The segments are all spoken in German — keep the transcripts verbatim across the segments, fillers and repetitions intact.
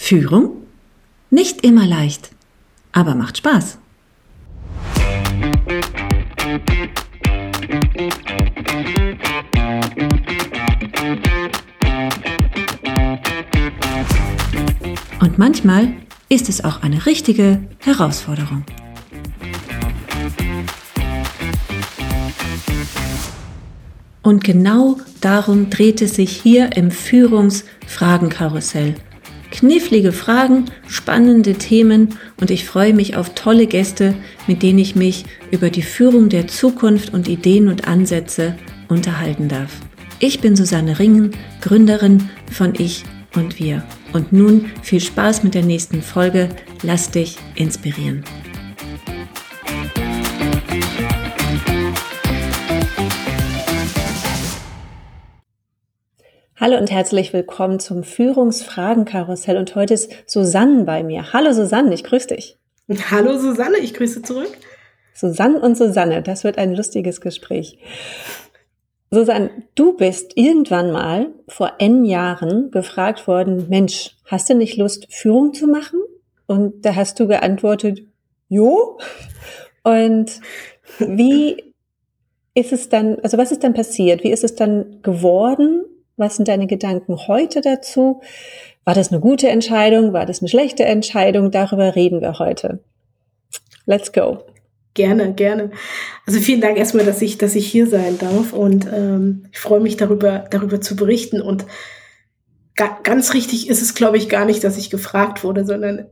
Führung? Nicht immer leicht, aber macht Spaß. Und manchmal ist es auch eine richtige Herausforderung. Und genau darum dreht es sich hier im Führungsfragenkarussell. Knifflige Fragen, spannende Themen und ich freue mich auf tolle Gäste, mit denen ich mich über die Führung der Zukunft und Ideen und Ansätze unterhalten darf. Ich bin Susanne Ringen, Gründerin von Ich und Wir. Und nun viel Spaß mit der nächsten Folge. Lass dich inspirieren. Hallo und herzlich willkommen zum Führungsfragenkarussell und heute ist Susanne bei mir. Hallo Susanne, ich grüße dich. Hallo Susanne, ich grüße zurück. Susanne und Susanne, das wird ein lustiges Gespräch. Susanne, du bist irgendwann mal vor N Jahren gefragt worden, Mensch, hast du nicht Lust, Führung zu machen? Und da hast du geantwortet, jo. Und wie ist es dann, also was ist dann passiert? Wie ist es dann geworden? Was sind deine Gedanken heute dazu? War das eine gute Entscheidung? War das eine schlechte Entscheidung? Darüber reden wir heute. Let's go. Gerne, gerne. Also vielen Dank erstmal, dass ich, dass ich hier sein darf und ähm, ich freue mich darüber, darüber zu berichten. Und ga, ganz richtig ist es, glaube ich, gar nicht, dass ich gefragt wurde, sondern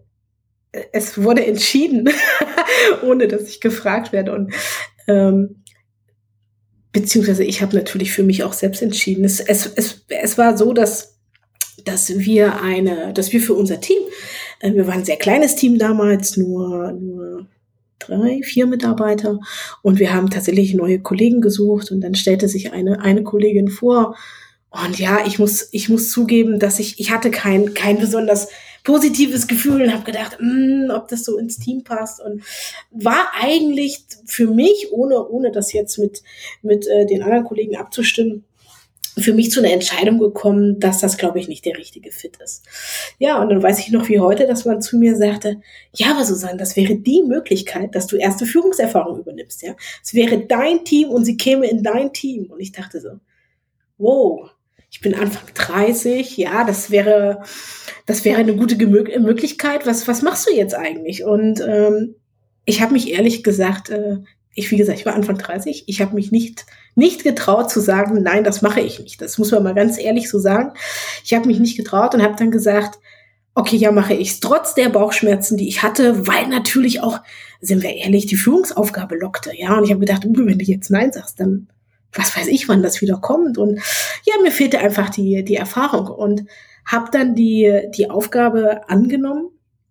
es wurde entschieden, ohne dass ich gefragt werde. Und ähm, beziehungsweise ich habe natürlich für mich auch selbst entschieden. Es, es, es, es war so, dass, dass wir eine, dass wir für unser Team, äh, wir waren ein sehr kleines Team damals, nur, nur drei, vier Mitarbeiter, und wir haben tatsächlich neue Kollegen gesucht und dann stellte sich eine, eine Kollegin vor. Und ja, ich muss, ich muss zugeben, dass ich, ich hatte kein, kein besonders positives Gefühl und habe gedacht, mh, ob das so ins Team passt, und war eigentlich für mich, ohne, ohne das jetzt mit, mit äh, den anderen Kollegen abzustimmen, für mich zu einer Entscheidung gekommen, dass das, glaube ich, nicht der richtige Fit ist. Ja, und dann weiß ich noch wie heute, dass man zu mir sagte, ja, aber Susanne, das wäre die Möglichkeit, dass du erste Führungserfahrung übernimmst, ja. Es wäre dein Team und sie käme in dein Team. Und ich dachte so, wow, ich bin Anfang dreißig, ja, das wäre, das wäre eine gute Gemö- Möglichkeit. Was, was machst du jetzt eigentlich? Und ähm, ich habe mich ehrlich gesagt, äh, ich, wie gesagt, ich war Anfang dreißig, ich habe mich nicht, nicht getraut zu sagen, nein, das mache ich nicht. Das muss man mal ganz ehrlich so sagen. Ich habe mich nicht getraut und habe dann gesagt, okay, ja, mache ich's, trotz der Bauchschmerzen, die ich hatte, weil natürlich auch, sind wir ehrlich, die Führungsaufgabe lockte, ja. Und ich habe gedacht, uh, wenn du jetzt nein sagst, dann was weiß ich, wann das wieder kommt. Und ja, mir fehlte einfach die, die Erfahrung und habe dann die, die Aufgabe angenommen.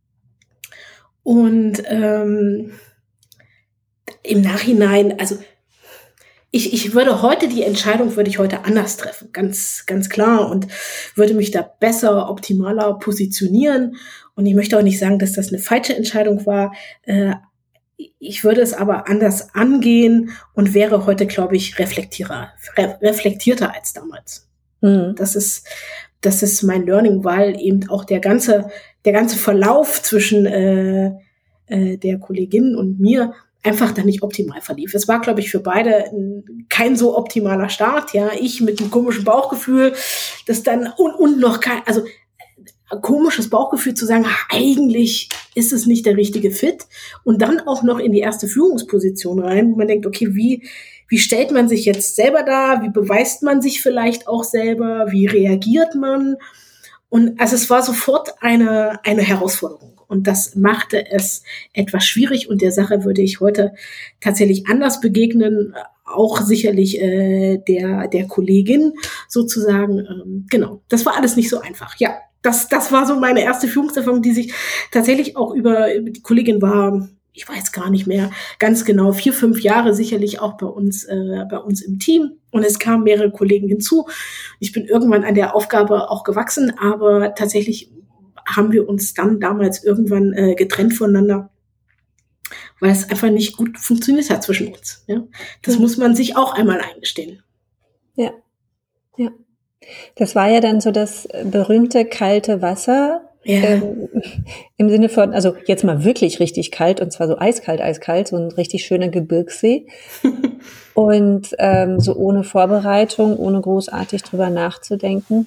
Und ähm, im Nachhinein, also ich, ich würde heute, die Entscheidung würde ich heute anders treffen, ganz, ganz klar, und würde mich da besser, optimaler positionieren. Und ich möchte auch nicht sagen, dass das eine falsche Entscheidung war. Äh, Ich würde es aber anders angehen und wäre heute, glaube ich, reflektierter, re- reflektierter als damals. Mhm. Das ist, das ist mein Learning, weil eben auch der ganze, der ganze Verlauf zwischen äh, äh, der Kollegin und mir einfach dann nicht optimal verlief. Es war, glaube ich, für beide ein, kein so optimaler Start. Ja, ich mit einem komischen Bauchgefühl, das dann und, und noch kein, also komisches Bauchgefühl zu sagen, eigentlich ist es nicht der richtige Fit, und dann auch noch in die erste Führungsposition rein, wo man denkt, okay, wie, wie stellt man sich jetzt selber dar, wie beweist man sich vielleicht auch selber, wie reagiert man, und also es war sofort eine, eine Herausforderung, und das machte es etwas schwierig, und der Sache würde ich heute tatsächlich anders begegnen, auch sicherlich äh, der, der Kollegin sozusagen, ähm, genau, das war alles nicht so einfach, ja. Das, das war so meine erste Führungserfahrung, die sich tatsächlich auch über, über die Kollegin war, ich weiß gar nicht mehr ganz genau, vier, fünf Jahre sicherlich auch bei uns, äh, bei uns im Team. Und es kamen mehrere Kollegen hinzu. Ich bin irgendwann an der Aufgabe auch gewachsen, aber tatsächlich haben wir uns dann damals irgendwann äh, getrennt voneinander, weil es einfach nicht gut funktioniert hat zwischen uns. Ja? Das muss man sich auch einmal eingestehen. Ja, ja. Das war ja dann so das berühmte kalte Wasser, Ja. Ähm, im Sinne von, also jetzt mal wirklich richtig kalt, und zwar so eiskalt, eiskalt, so ein richtig schöner Gebirgssee. Und ähm, so ohne Vorbereitung, ohne großartig drüber nachzudenken.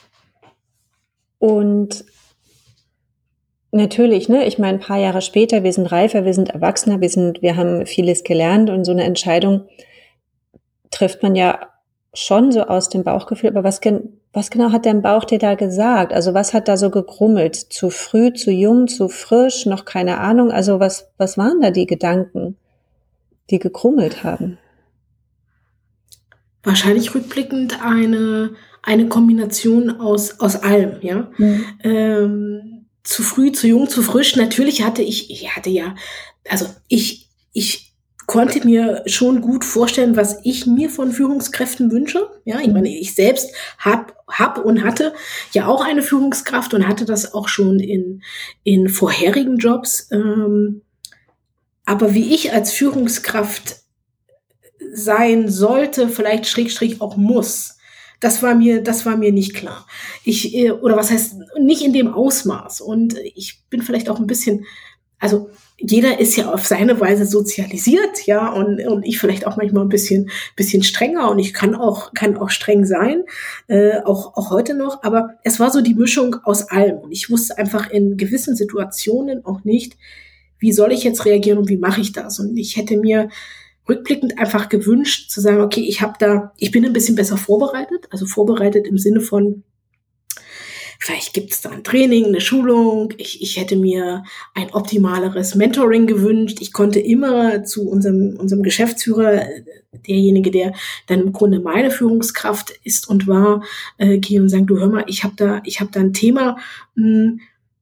Und natürlich, ne, ich meine, ein paar Jahre später, wir sind reifer, wir sind erwachsener, wir sind, wir haben vieles gelernt, und so eine Entscheidung trifft man ja schon so aus dem Bauchgefühl. Aber was, gen- was genau hat dein Bauch dir da gesagt? Also was hat da so gegrummelt? Zu früh, zu jung, zu frisch, noch keine Ahnung. Also was, was waren da die Gedanken, die gegrummelt haben? Wahrscheinlich rückblickend eine, eine Kombination aus, aus allem, ja. Mhm. Ähm, zu früh, zu jung, zu frisch. Natürlich hatte ich, ich hatte ja, also ich, ich konnte mir schon gut vorstellen, was ich mir von Führungskräften wünsche. Ja, ich meine, ich selbst hab, hab und hatte ja auch eine Führungskraft und hatte das auch schon in, in vorherigen Jobs. Ähm, aber wie ich als Führungskraft sein sollte, vielleicht Schrägstrich auch muss. Das war mir, das war mir nicht klar. Ich, äh, oder was heißt, nicht in dem Ausmaß. Und ich bin vielleicht auch ein bisschen, also jeder ist ja auf seine Weise sozialisiert, ja, und, und ich vielleicht auch manchmal ein bisschen, bisschen strenger, und ich kann auch, kann auch streng sein, äh, auch, auch heute noch, aber es war so die Mischung aus allem. Und ich wusste einfach in gewissen Situationen auch nicht, wie soll ich jetzt reagieren und wie mache ich das? Und ich hätte mir rückblickend einfach gewünscht zu sagen, okay, ich habe da, ich bin ein bisschen besser vorbereitet, also vorbereitet im Sinne von, vielleicht gibt es da ein Training, eine Schulung, ich, ich hätte mir ein optimaleres Mentoring gewünscht, ich konnte immer zu unserem, unserem Geschäftsführer, derjenige, der dann im Grunde meine Führungskraft ist und war, äh, gehen und sagen, du hör mal, ich habe da, ich habe da ein Thema, mh,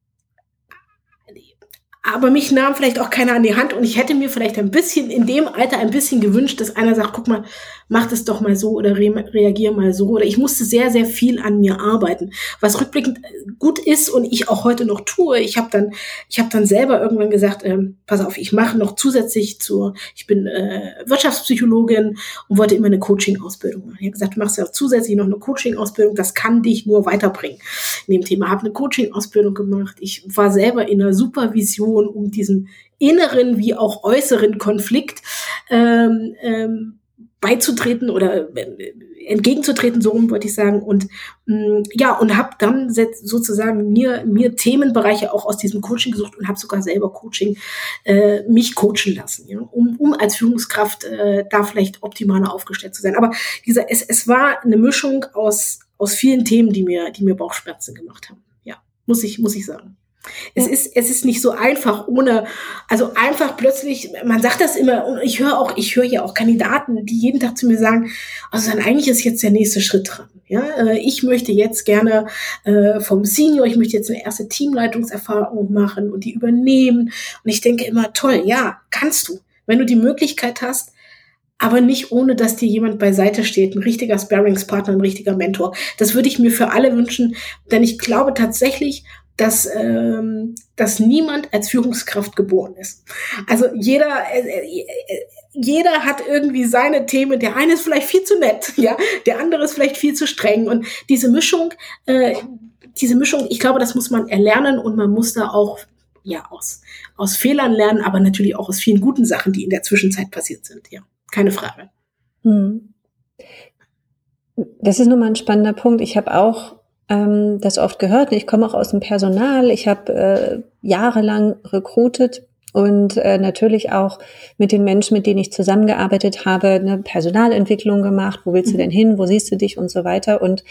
aber mich nahm vielleicht auch keiner an die Hand, und ich hätte mir vielleicht ein bisschen in dem Alter ein bisschen gewünscht, dass einer sagt, guck mal, mach das doch mal so oder re- reagier mal so. Oder ich musste sehr, sehr viel an mir arbeiten, was rückblickend gut ist und ich auch heute noch tue. Ich habe dann, ich habe dann selber irgendwann gesagt, ähm, pass auf, ich mache noch zusätzlich zur, ich bin äh, Wirtschaftspsychologin und wollte immer eine Coaching-Ausbildung machen. Ich habe gesagt, du machst ja auch zusätzlich noch eine Coaching-Ausbildung, das kann dich nur weiterbringen. In dem Thema habe eine Coaching-Ausbildung gemacht. Ich war selber in einer Supervision, um diesen inneren wie auch äußeren Konflikt ähm, ähm, beizutreten oder äh, entgegenzutreten, so rum wollte ich sagen. Und mh, ja, und habe dann sozusagen mir mir Themenbereiche auch aus diesem Coaching gesucht und habe sogar selber Coaching äh, mich coachen lassen, ja, um, um als Führungskraft äh, da vielleicht optimaler aufgestellt zu sein. Aber dieser, es, es war eine Mischung aus aus vielen Themen, die mir die mir Bauchschmerzen gemacht haben. Ja, muss ich muss ich sagen. Es Ja. ist, es ist nicht so einfach ohne, also einfach plötzlich, man sagt das immer, und ich höre auch, ich höre ja auch Kandidaten, die jeden Tag zu mir sagen, also dann eigentlich ist jetzt der nächste Schritt dran. Ja, ich möchte jetzt gerne äh, vom Senior, ich möchte jetzt eine erste Teamleitungserfahrung machen und die übernehmen. Und ich denke immer, toll, ja, kannst du, wenn du die Möglichkeit hast, aber nicht ohne, dass dir jemand beiseite steht, ein richtiger Sparringspartner, ein richtiger Mentor. Das würde ich mir für alle wünschen, denn ich glaube tatsächlich, dass, ähm, dass niemand als Führungskraft geboren ist. Also jeder, äh, jeder hat irgendwie seine Themen. Der eine ist vielleicht viel zu nett, ja, der andere ist vielleicht viel zu streng. Und diese Mischung, äh, diese Mischung, ich glaube, das muss man erlernen, und man muss da auch ja aus aus Fehlern lernen, aber natürlich auch aus vielen guten Sachen, die in der Zwischenzeit passiert sind. Ja, keine Frage. Hm. Das ist nun mal ein spannender Punkt. Ich habe auch ähm, das oft gehört. Ich komme auch aus dem Personal. Ich habe äh, jahrelang recruited und äh, natürlich auch mit den Menschen, mit denen ich zusammengearbeitet habe, eine Personalentwicklung gemacht. Wo willst du denn hin? Wo siehst du dich? Und so weiter. Und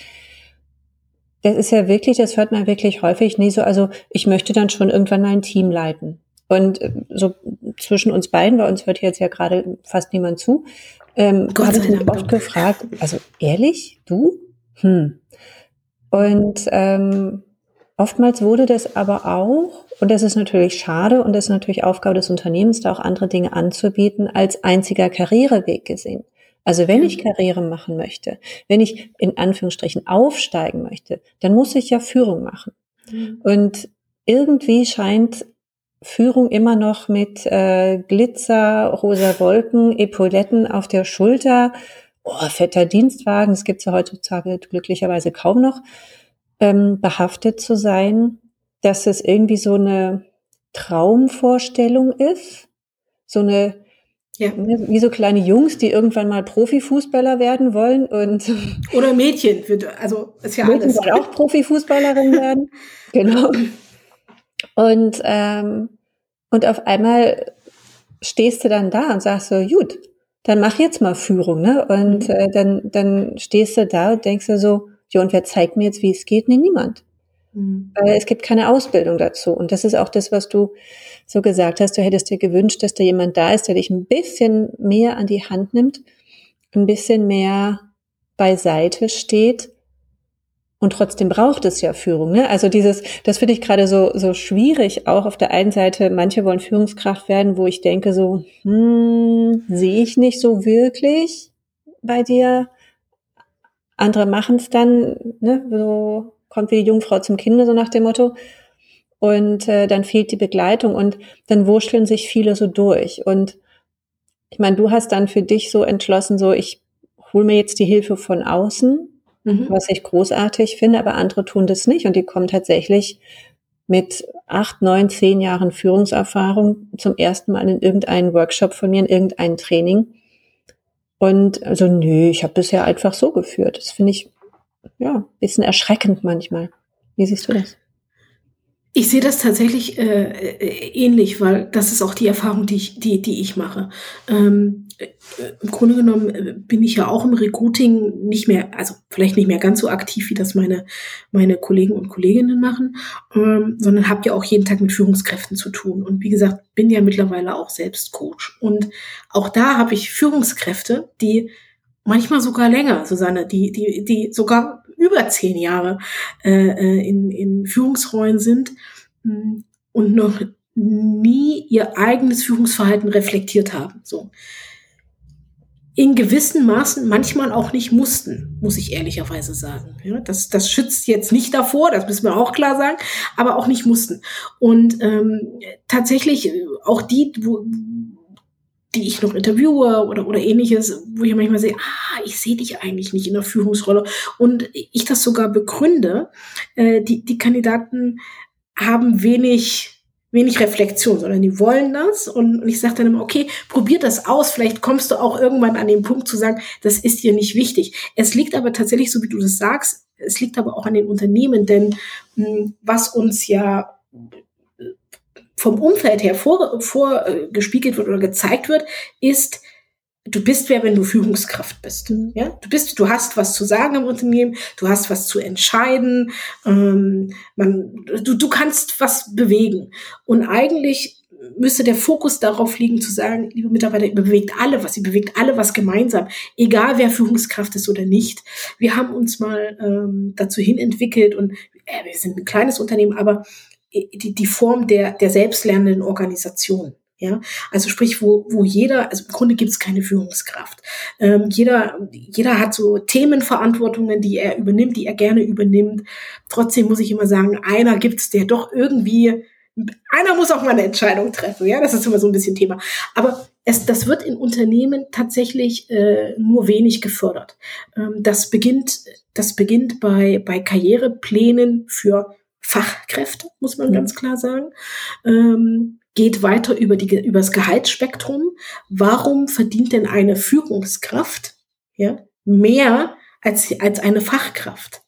das ist ja wirklich, das hört man wirklich häufig. Nee, so, also ich möchte dann schon irgendwann mal ein Team leiten. Und äh, so zwischen uns beiden, bei uns hört jetzt ja gerade fast niemand zu, ähm, habe ich mich oft gefragt, also ehrlich, du? Hm. Und ähm, oftmals wurde das aber auch, und das ist natürlich schade, und das ist natürlich Aufgabe des Unternehmens, da auch andere Dinge anzubieten, als einziger Karriereweg gesehen. Also wenn ich Karriere machen möchte, wenn ich in Anführungsstrichen aufsteigen möchte, dann muss ich ja Führung machen. Mhm. Und irgendwie scheint Führung immer noch mit äh, Glitzer, rosa Wolken, Epauletten auf der Schulter, oh, fetter Dienstwagen, das gibt's ja heutzutage glücklicherweise kaum noch, ähm, behaftet zu sein. dass es irgendwie so eine Traumvorstellung ist, so eine, Ja. wie so kleine Jungs, die irgendwann mal Profifußballer werden wollen und Oder Mädchen, also ist ja Mädchen alles. wollen auch Profifußballerin werden, genau. Und ähm, und auf einmal stehst du dann da und sagst so, gut, dann mach jetzt mal Führung, ne? Und Mhm. äh, dann dann stehst du da und denkst dir so, ja, und wer zeigt mir jetzt, wie es geht? Nee, niemand. Mhm. Weil es gibt keine Ausbildung dazu. Und das ist auch das, was du so gesagt hast. Du hättest dir gewünscht, dass da jemand da ist, der dich ein bisschen mehr an die Hand nimmt, ein bisschen mehr beiseite steht. Und trotzdem braucht es ja Führung, ne? Also dieses, das finde ich gerade so, so schwierig. Auch auf der einen Seite, manche wollen Führungskraft werden, wo ich denke so, hm, sehe ich nicht so wirklich bei dir. Andere machen es dann, ne, so kommt wie die Jungfrau zum Kinde, so nach dem Motto. Und äh, dann fehlt die Begleitung und dann wurschteln sich viele so durch. Und ich meine, du hast dann für dich so entschlossen, so ich hole mir jetzt die Hilfe von außen, Mhm. was ich großartig finde, aber andere tun das nicht und die kommen tatsächlich mit acht, neun, zehn Jahren Führungserfahrung zum ersten Mal in irgendeinen Workshop von mir, in irgendein Training. Und also nö, ich habe bisher einfach so geführt. Das finde ich ja ein bisschen erschreckend manchmal. Wie siehst du das? Ich sehe das tatsächlich äh, äh, ähnlich, weil das ist auch die Erfahrung, die ich, die, die ich mache. Ähm, äh, Im Grunde genommen äh, bin ich ja auch im Recruiting nicht mehr, also vielleicht nicht mehr ganz so aktiv, wie das meine, meine Kollegen und Kolleginnen machen, ähm, sondern habe ja auch jeden Tag mit Führungskräften zu tun. Und wie gesagt, bin ja mittlerweile auch selbst Coach. Und auch da habe ich Führungskräfte, die manchmal sogar länger, Susanne, die, die, die sogar über zehn Jahre äh, in, in Führungsrollen sind mh, und noch nie ihr eigenes Führungsverhalten reflektiert haben. So. In gewissen Maßen manchmal auch nicht mussten, muss ich ehrlicherweise sagen. Ja, das, das schützt jetzt nicht davor, das müssen wir auch klar sagen, aber auch nicht mussten. Und ähm, tatsächlich auch die, wo, die ich noch interviewe oder, oder ähnliches, wo ich manchmal sehe, ah, ich sehe dich eigentlich nicht in der Führungsrolle. Und ich das sogar begründe, äh, die, die Kandidaten haben wenig, wenig Reflexion, sondern die wollen das. Und, und ich sage dann immer, okay, probier das aus. Vielleicht kommst du auch irgendwann an den Punkt zu sagen, das ist dir nicht wichtig. Es liegt aber tatsächlich, so wie du das sagst, es liegt aber auch an den Unternehmen, denn mh, was uns ja vom Umfeld her vor, vorgespiegelt wird oder gezeigt wird, ist, du bist wer, wenn du Führungskraft bist. Mhm. Ja, du bist, du hast was zu sagen im Unternehmen, du hast was zu entscheiden, ähm, man, du, du kannst was bewegen. Und eigentlich müsste der Fokus darauf liegen, zu sagen, liebe Mitarbeiter, ihr bewegt alle was, ihr bewegt alle was gemeinsam, egal wer Führungskraft ist oder nicht. Wir haben uns mal ähm, dazu hin entwickelt und äh, wir sind ein kleines Unternehmen, aber die, die Form der, der selbstlernenden Organisation. Ja, also sprich, wo, wo jeder, also im Grunde gibt es keine Führungskraft. Ähm, jeder, jeder hat so Themenverantwortungen, die er übernimmt, die er gerne übernimmt. Trotzdem muss ich immer sagen, einer gibt's, der doch irgendwie, einer muss auch mal eine Entscheidung treffen. Ja, das ist immer so ein bisschen Thema. Aber es, das wird in Unternehmen tatsächlich äh, nur wenig gefördert. Ähm, das beginnt, das beginnt bei, bei Karriereplänen für Fachkräfte, muss man ganz klar sagen. Ähm, geht weiter über die, über das Gehaltsspektrum. Warum verdient denn eine Führungskraft, ja, mehr als, als eine Fachkraft?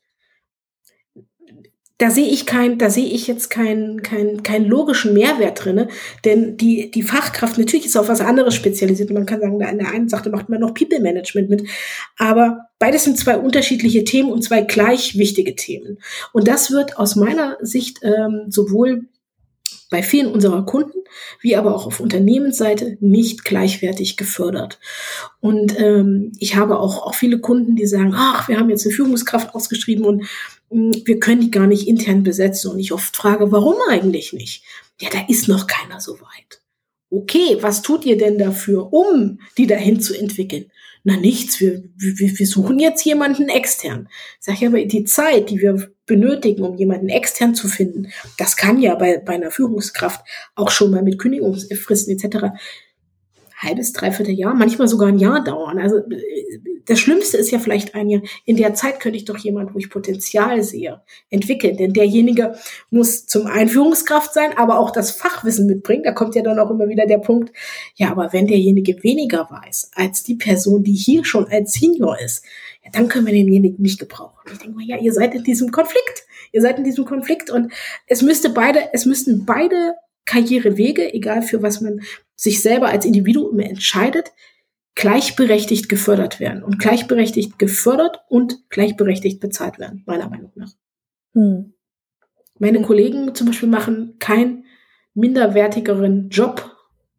Da sehe ich kein, da sehe ich jetzt keinen, keinen, keinen logischen Mehrwert drinne, denn die, die Fachkraft, natürlich ist auf was anderes spezialisiert. Man kann sagen, da in der einen Sache macht man noch People Management mit. Aber beides sind zwei unterschiedliche Themen und zwei gleich wichtige Themen. Und das wird aus meiner Sicht ähm, sowohl bei vielen unserer Kunden, wie aber auch auf Unternehmensseite nicht gleichwertig gefördert. Und ähm, ich habe auch, auch viele Kunden, die sagen, ach, wir haben jetzt eine Führungskraft ausgeschrieben und mh, wir können die gar nicht intern besetzen. Und ich oft frage, warum eigentlich nicht? Ja, da ist noch keiner so weit. Okay, was tut ihr denn dafür, um die dahin zu entwickeln? Na nichts, wir, wir, wir suchen jetzt jemanden extern. Sag ich aber, die Zeit, die wir benötigen, um jemanden extern zu finden, das kann ja bei, bei einer Führungskraft auch schon mal mit Kündigungsfristen et cetera halbes, dreiviertel Jahr, manchmal sogar ein Jahr dauern. Also das Schlimmste ist ja vielleicht ein Jahr. In der Zeit könnte ich doch jemand, wo ich Potenzial sehe, entwickeln. Denn derjenige muss zum einen Führungskraft sein, aber auch das Fachwissen mitbringen. Da kommt ja dann auch immer wieder der Punkt, ja, aber wenn derjenige weniger weiß als die Person, die hier schon als Senior ist, ja, dann können wir denjenigen nicht gebrauchen. Ich denke mal, ja, ihr seid in diesem Konflikt. Ihr seid in diesem Konflikt und es müsste beide, es müssten beide Karrierewege, egal für was man sich selber als Individuum entscheidet, gleichberechtigt gefördert werden und gleichberechtigt gefördert und gleichberechtigt bezahlt werden, meiner Meinung nach. Hm. Meine Kollegen zum Beispiel machen keinen minderwertigeren Job,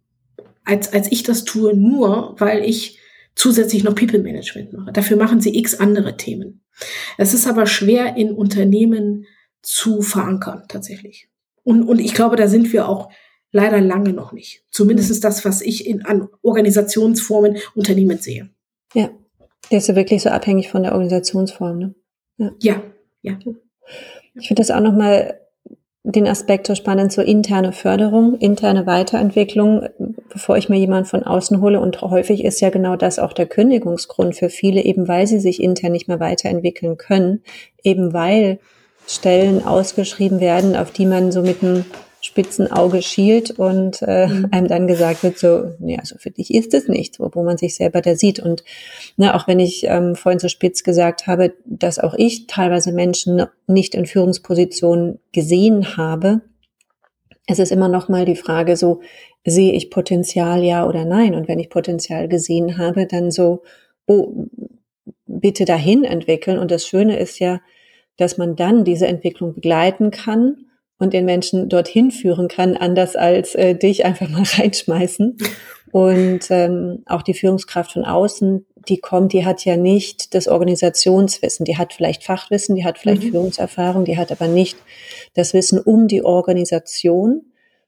als, als ich das tue, nur weil ich zusätzlich noch People Management mache. Dafür machen sie x andere Themen. Es ist aber schwer in Unternehmen zu verankern, tatsächlich. Und, und ich glaube, da sind wir auch leider lange noch nicht. Zumindest ist das, was ich in, an Organisationsformen Unternehmen sehe. Ja, der ist ja wirklich so abhängig von der Organisationsform, ne? Ja, ja. ja. Ich finde das auch nochmal den Aspekt so spannend, so interne Förderung, interne Weiterentwicklung, bevor ich mir jemanden von außen hole. Und häufig ist ja genau das auch der Kündigungsgrund für viele, eben weil sie sich intern nicht mehr weiterentwickeln können, eben weil Stellen ausgeschrieben werden, auf die man so mit einem spitzen Auge schielt und äh, mhm. einem dann gesagt wird, so, nee, also für dich ist es nichts, wo, wo man sich selber da sieht. Und ne, auch wenn ich ähm, vorhin so spitz gesagt habe, dass auch ich teilweise Menschen nicht in Führungspositionen gesehen habe, es ist immer noch mal die Frage so, sehe ich Potenzial, ja oder nein? Und wenn ich Potenzial gesehen habe, dann so, oh, bitte dahin entwickeln. Und das Schöne ist ja, dass man dann diese Entwicklung begleiten kann und den Menschen dorthin führen kann, anders als äh, dich einfach mal reinschmeißen. Und ähm, auch die Führungskraft von außen, die kommt, die hat ja nicht das Organisationswissen. Die hat vielleicht Fachwissen, die hat vielleicht mhm. Führungserfahrung, die hat aber nicht das Wissen um die Organisation,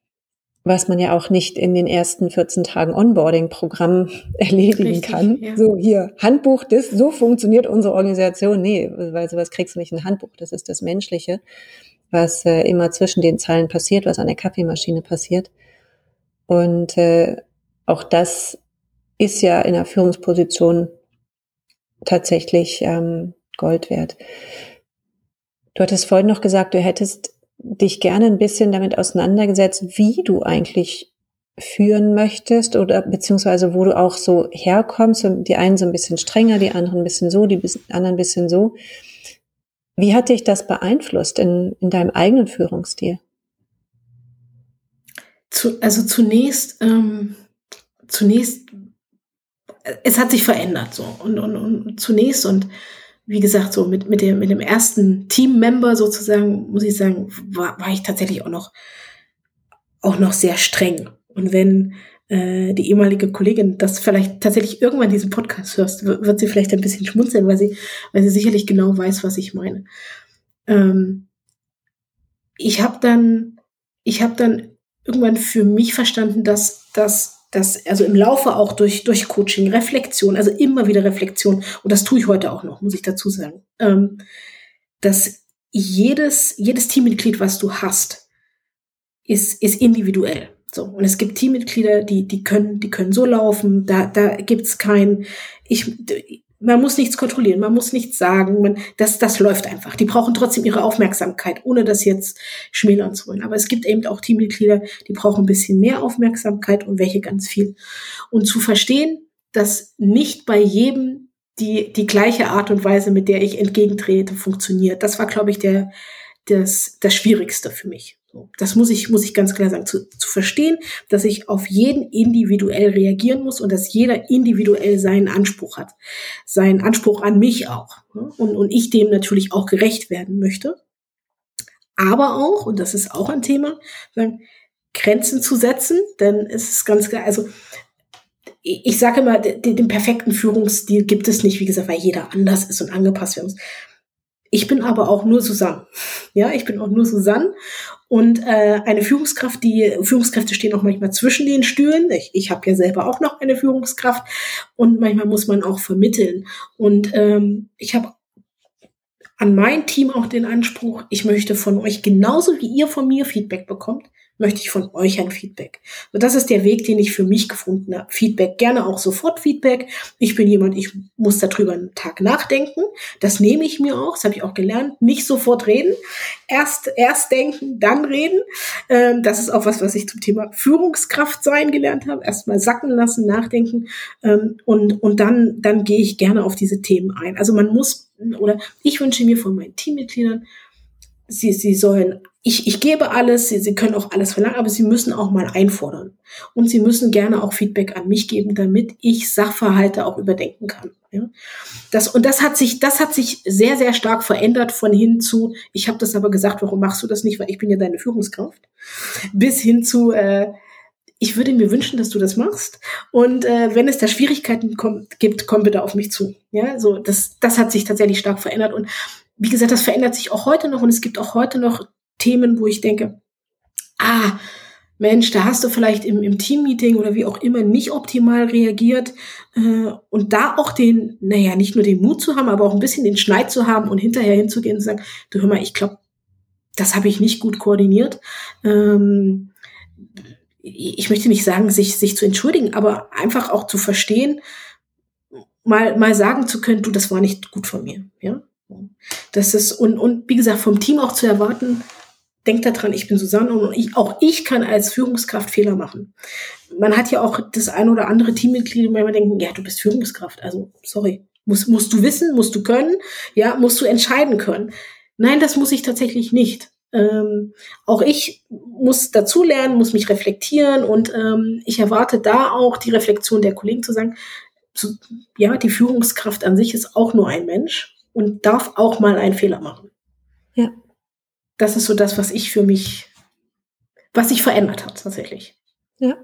was man ja auch nicht in den ersten vierzehn Tagen Onboarding-Programm erledigen Richtig, kann. Ja. So, hier, Handbuch, das, so funktioniert unsere Organisation. Nee, weil sowas kriegst du nicht in ein Handbuch. Das ist das Menschliche, was äh, immer zwischen den Zeilen passiert, was an der Kaffeemaschine passiert. Und äh, auch das ist ja in der Führungsposition tatsächlich ähm, Gold wert. Du hattest vorhin noch gesagt, du hättest dich gerne ein bisschen damit auseinandergesetzt, wie du eigentlich führen möchtest oder beziehungsweise wo du auch so herkommst. Die einen so ein bisschen strenger, die anderen ein bisschen so, die anderen ein bisschen so. Wie hat dich das beeinflusst in, in deinem eigenen Führungsstil? Zu, also zunächst, ähm, zunächst, es hat sich verändert so und, und, und zunächst und wie gesagt, so mit, mit dem, mit dem ersten Teammember sozusagen, muss ich sagen, war, war ich tatsächlich auch noch, auch noch sehr streng. Und wenn äh, die ehemalige Kollegin das vielleicht tatsächlich irgendwann diesen Podcast hörst, wird sie vielleicht ein bisschen schmunzeln, weil sie, weil sie sicherlich genau weiß, was ich meine. Ähm, ich habe dann, ich habe dann irgendwann für mich verstanden, dass, dass dass also im Laufe auch durch durch Coaching, Reflexion, also immer wieder Reflexion, und das tue ich heute auch noch, muss ich dazu sagen, ähm, dass jedes jedes Teammitglied, was du hast, ist ist individuell. So, und es gibt Teammitglieder, die die können die können so laufen, da da gibt's kein ich man muss nichts kontrollieren, man muss nichts sagen, man, das, das läuft einfach. Die brauchen trotzdem ihre Aufmerksamkeit, ohne das jetzt schmälern zu wollen. Aber es gibt eben auch Teammitglieder, die brauchen ein bisschen mehr Aufmerksamkeit und welche ganz viel. Und zu verstehen, dass nicht bei jedem die, die gleiche Art und Weise, mit der ich entgegentrete, funktioniert. Das war, glaube ich, der, das, das Schwierigste für mich. Das muss ich, muss ich ganz klar sagen, zu, zu verstehen, dass ich auf jeden individuell reagieren muss und dass jeder individuell seinen Anspruch hat, seinen Anspruch an mich auch. Und, und ich dem natürlich auch gerecht werden möchte. Aber auch, und das ist auch ein Thema, sagen, Grenzen zu setzen, denn es ist ganz klar, also ich, ich sage immer, den, den perfekten Führungsstil gibt es nicht, wie gesagt, weil jeder anders ist und angepasst werden muss. Ich bin aber auch nur Susanne. Ja, ich bin auch nur Susanne. Und äh, eine Führungskraft, die Führungskräfte stehen auch manchmal zwischen den Stühlen. Ich, ich habe ja selber auch noch eine Führungskraft und manchmal muss man auch vermitteln. Und ähm, ich habe an mein Team auch den Anspruch, ich möchte von euch genauso wie ihr von mir Feedback bekommt, möchte ich von euch ein Feedback. Und das ist der Weg, den ich für mich gefunden habe. Feedback, gerne auch sofort Feedback. Ich bin jemand, ich muss darüber einen Tag nachdenken. Das nehme ich mir auch, das habe ich auch gelernt. Nicht sofort reden, erst erst denken, dann reden. Ähm, das ist auch was, was ich zum Thema Führungskraft sein gelernt habe. Erstmal sacken lassen, nachdenken ähm, und und dann dann gehe ich gerne auf diese Themen ein. Also man muss, oder ich wünsche mir von meinen Teammitgliedern, sie sie sollen Ich, ich gebe alles, sie, sie können auch alles verlangen, aber sie müssen auch mal einfordern. Und sie müssen gerne auch Feedback an mich geben, damit ich Sachverhalte auch überdenken kann. Ja? Das, und das hat sich, das hat sich sehr, sehr stark verändert von hin zu, ich habe das aber gesagt, warum machst du das nicht, weil ich bin ja deine Führungskraft, bis hin zu, äh, ich würde mir wünschen, dass du das machst. Und äh, wenn es da Schwierigkeiten kommt, gibt, komm bitte auf mich zu. Ja, so das, das hat sich tatsächlich stark verändert. Und wie gesagt, das verändert sich auch heute noch. Und es gibt auch heute noch Themen, wo ich denke, ah, Mensch, da hast du vielleicht im, im Teammeeting oder wie auch immer nicht optimal reagiert. Äh, und da auch den, naja, nicht nur den Mut zu haben, aber auch ein bisschen den Schneid zu haben und hinterher hinzugehen und zu sagen, du hör mal, ich glaube, das habe ich nicht gut koordiniert. Ähm, ich möchte nicht sagen, sich, sich zu entschuldigen, aber einfach auch zu verstehen, mal, mal sagen zu können, du, das war nicht gut von mir. Ja, das ist, und, und wie gesagt, vom Team auch zu erwarten, denkt daran, ich bin Susanne und ich, auch ich kann als Führungskraft Fehler machen. Man hat ja auch das ein oder andere Teammitglied, wo man denken, ja, du bist Führungskraft, also sorry, musst, musst du wissen, musst du können, ja, musst du entscheiden können. Nein, das muss ich tatsächlich nicht. Ähm, auch ich muss dazulernen, muss mich reflektieren und ähm, ich erwarte da auch die Reflexion der Kollegen zu sagen, so, ja, die Führungskraft an sich ist auch nur ein Mensch und darf auch mal einen Fehler machen. Ja. Das ist so das, was ich für mich, was sich verändert hat, tatsächlich. Ja.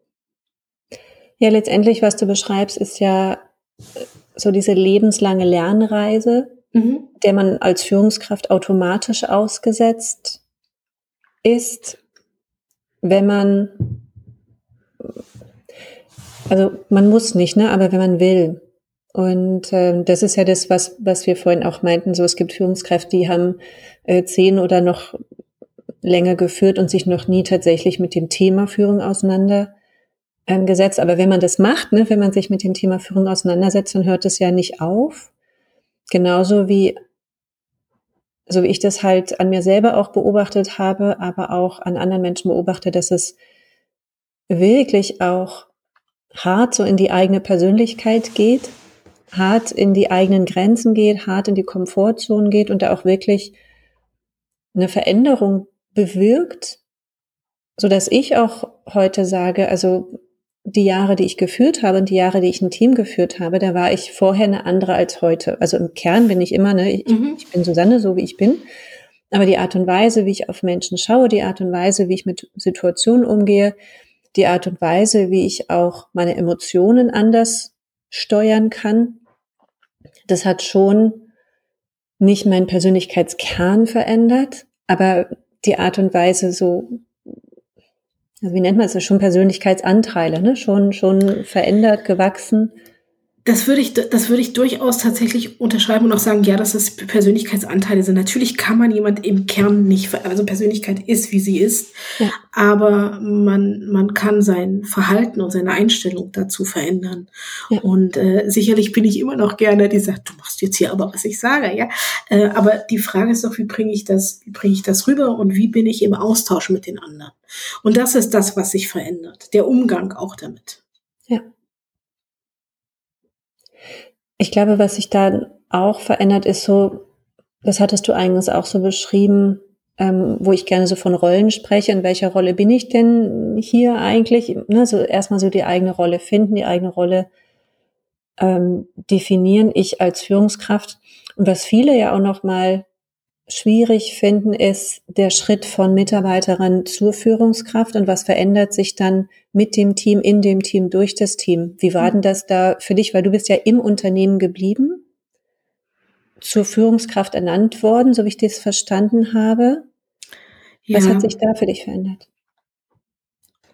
Ja, letztendlich, was du beschreibst, ist ja so diese lebenslange Lernreise, mhm. der man als Führungskraft automatisch ausgesetzt ist, wenn man, also man muss nicht, ne, aber wenn man will. Und äh, das ist ja das, was was wir vorhin auch meinten, so es gibt Führungskräfte, die haben äh, zehn oder noch länger geführt und sich noch nie tatsächlich mit dem Thema Führung auseinandergesetzt. Aber wenn man das macht, ne, wenn man sich mit dem Thema Führung auseinandersetzt, dann hört es ja nicht auf. Genauso wie, so wie ich das halt an mir selber auch beobachtet habe, aber auch an anderen Menschen beobachte, dass es wirklich auch hart so in die eigene Persönlichkeit geht, hart in die eigenen Grenzen geht, hart in die Komfortzone geht und da auch wirklich eine Veränderung bewirkt, so dass ich auch heute sage, also die Jahre, die ich geführt habe und die Jahre, die ich ein Team geführt habe, da war ich vorher eine andere als heute. Also im Kern bin ich immer, ne, ich, mhm. ich bin Susanne, so wie ich bin, aber die Art und Weise, wie ich auf Menschen schaue, die Art und Weise, wie ich mit Situationen umgehe, die Art und Weise, wie ich auch meine Emotionen anders steuern kann, das hat schon nicht meinen Persönlichkeitskern verändert, aber die Art und Weise so, also wie nennt man es, schon Persönlichkeitsanteile, ne, schon, schon verändert, gewachsen. Das würde ich, das würde ich durchaus tatsächlich unterschreiben und auch sagen, ja, dass es Persönlichkeitsanteile sind. Natürlich kann man jemand im Kern nicht, ver- also Persönlichkeit ist, wie sie ist, ja. aber man, man kann sein Verhalten und seine Einstellung dazu verändern. Ja. Und äh, sicherlich bin ich immer noch gerne, die sagt, du machst jetzt hier aber, was ich sage, ja. Äh, aber die Frage ist doch, wie bringe ich das, wie bringe ich das rüber und wie bin ich im Austausch mit den anderen? Und das ist das, was sich verändert. Der Umgang auch damit. Ja. Ich glaube, was sich da auch verändert, ist so, das hattest du eingangs auch so beschrieben, ähm, wo ich gerne so von Rollen spreche. In welcher Rolle bin ich denn hier eigentlich? Ne, so erstmal so die eigene Rolle finden, die eigene Rolle ähm, definieren, ich als Führungskraft. Und was viele ja auch noch mal schwierig finden, ist der Schritt von Mitarbeiterin zur Führungskraft und was verändert sich dann mit dem Team, in dem Team, durch das Team. Wie war denn das da für dich? Weil du bist ja im Unternehmen geblieben, zur Führungskraft ernannt worden, so wie ich das verstanden habe. Was ja. hat sich da für dich verändert?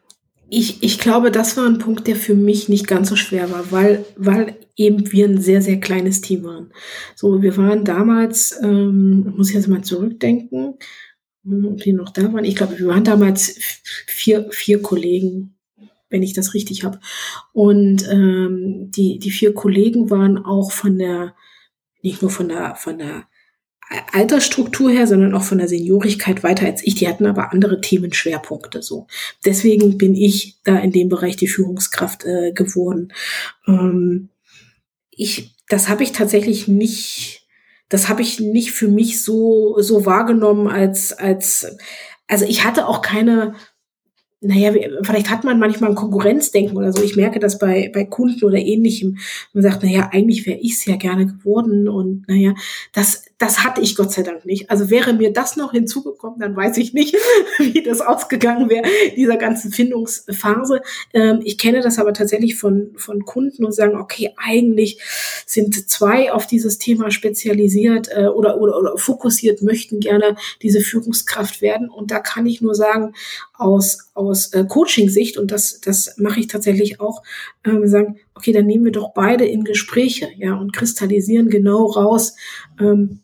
Ich, ich glaube, das war ein Punkt, der für mich nicht ganz so schwer war, weil, weil eben wir ein sehr, sehr kleines Team waren. So, wir waren damals, ähm, muss ich jetzt mal zurückdenken, ob die noch da waren. Ich glaube, wir waren damals vier, vier Kollegen, wenn ich das richtig habe. Und ähm, die, die vier Kollegen waren auch von der, nicht nur von der, von der Altersstruktur her, sondern auch von der Seniorigkeit weiter als ich. Die hatten aber andere Themenschwerpunkte so. Deswegen bin ich da in dem Bereich die Führungskraft äh, geworden. Ähm, ich, das habe ich tatsächlich nicht, das habe ich nicht für mich so so wahrgenommen als als, also ich hatte auch keine. Naja, vielleicht hat man manchmal ein Konkurrenzdenken oder so. Ich merke das bei bei Kunden oder Ähnlichem. Man sagt, naja, eigentlich wäre ich es ja gerne geworden und naja, das das hatte ich Gott sei Dank nicht. Also wäre mir das noch hinzugekommen, dann weiß ich nicht, wie das ausgegangen wäre, dieser ganzen Findungsphase. Ähm, ich kenne das aber tatsächlich von von Kunden und sagen, okay, eigentlich sind zwei auf dieses Thema spezialisiert äh, oder, oder oder fokussiert, möchten gerne diese Führungskraft werden. Und da kann ich nur sagen, aus aus äh, Coaching-Sicht, und das das mache ich tatsächlich auch, äh, sagen, okay, dann nehmen wir doch beide in Gespräche, ja, und kristallisieren genau raus, ähm,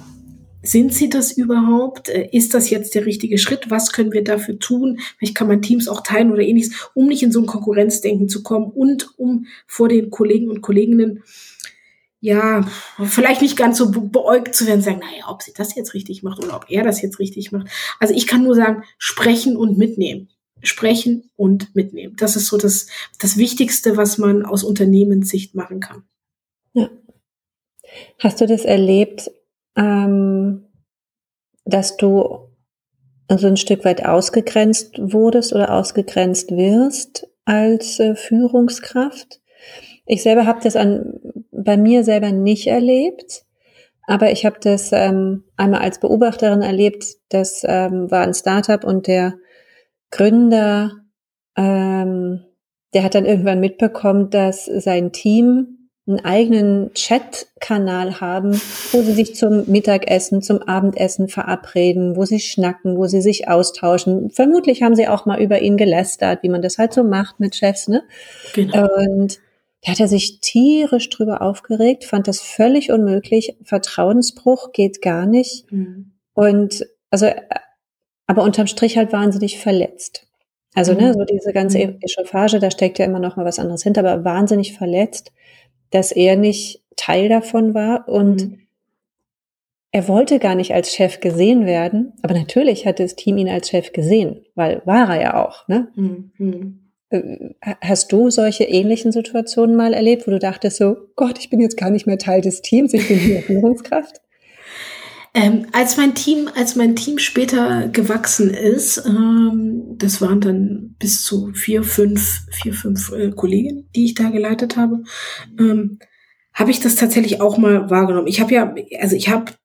sind sie das überhaupt? Äh, Ist das jetzt der richtige Schritt? Was können wir dafür tun? Vielleicht kann man Teams auch teilen oder ähnliches, um nicht in so ein Konkurrenzdenken zu kommen und um vor den Kollegen und Kolleginnen, ja, vielleicht nicht ganz so be- beäugt zu werden, sagen, naja, ob sie das jetzt richtig macht oder ob er das jetzt richtig macht. Also ich kann nur sagen, sprechen und mitnehmen. Sprechen und mitnehmen. Das ist so das, das Wichtigste, was man aus Unternehmenssicht machen kann. Ja. Hast du das erlebt, ähm, dass du so ein Stück weit ausgegrenzt wurdest oder ausgegrenzt wirst als äh, Führungskraft? Ich selber habe das an bei mir selber nicht erlebt, aber ich habe das ähm, einmal als Beobachterin erlebt. Das ähm, war ein Startup und der Gründer, ähm, der hat dann irgendwann mitbekommen, dass sein Team einen eigenen Chat-Kanal haben, wo sie sich zum Mittagessen, zum Abendessen verabreden, wo sie schnacken, wo sie sich austauschen. Vermutlich haben sie auch mal über ihn gelästert, wie man das halt so macht mit Chefs, ne? Genau. Und da hat er sich tierisch drüber aufgeregt, fand das völlig unmöglich. Vertrauensbruch geht gar nicht. Mhm. Und also, aber unterm Strich halt wahnsinnig verletzt. Also, Mhm. ne, so diese ganze Mhm. Echauffage, da steckt ja immer noch mal was anderes hinter, aber wahnsinnig verletzt, dass er nicht Teil davon war und Mhm. er wollte gar nicht als Chef gesehen werden, aber natürlich hat das Team ihn als Chef gesehen, weil war er ja auch, ne? Mhm. Mhm. Äh, Hast du solche ähnlichen Situationen mal erlebt, wo du dachtest so, Gott, ich bin jetzt gar nicht mehr Teil des Teams, ich bin hier Führungskraft? Ähm, als mein Team, als mein Team später gewachsen ist, ähm, das waren dann bis zu vier, fünf, vier, fünf äh, Kollegen, die ich da geleitet habe, ähm, habe ich das tatsächlich auch mal wahrgenommen. Ich habe ja, also ich habe,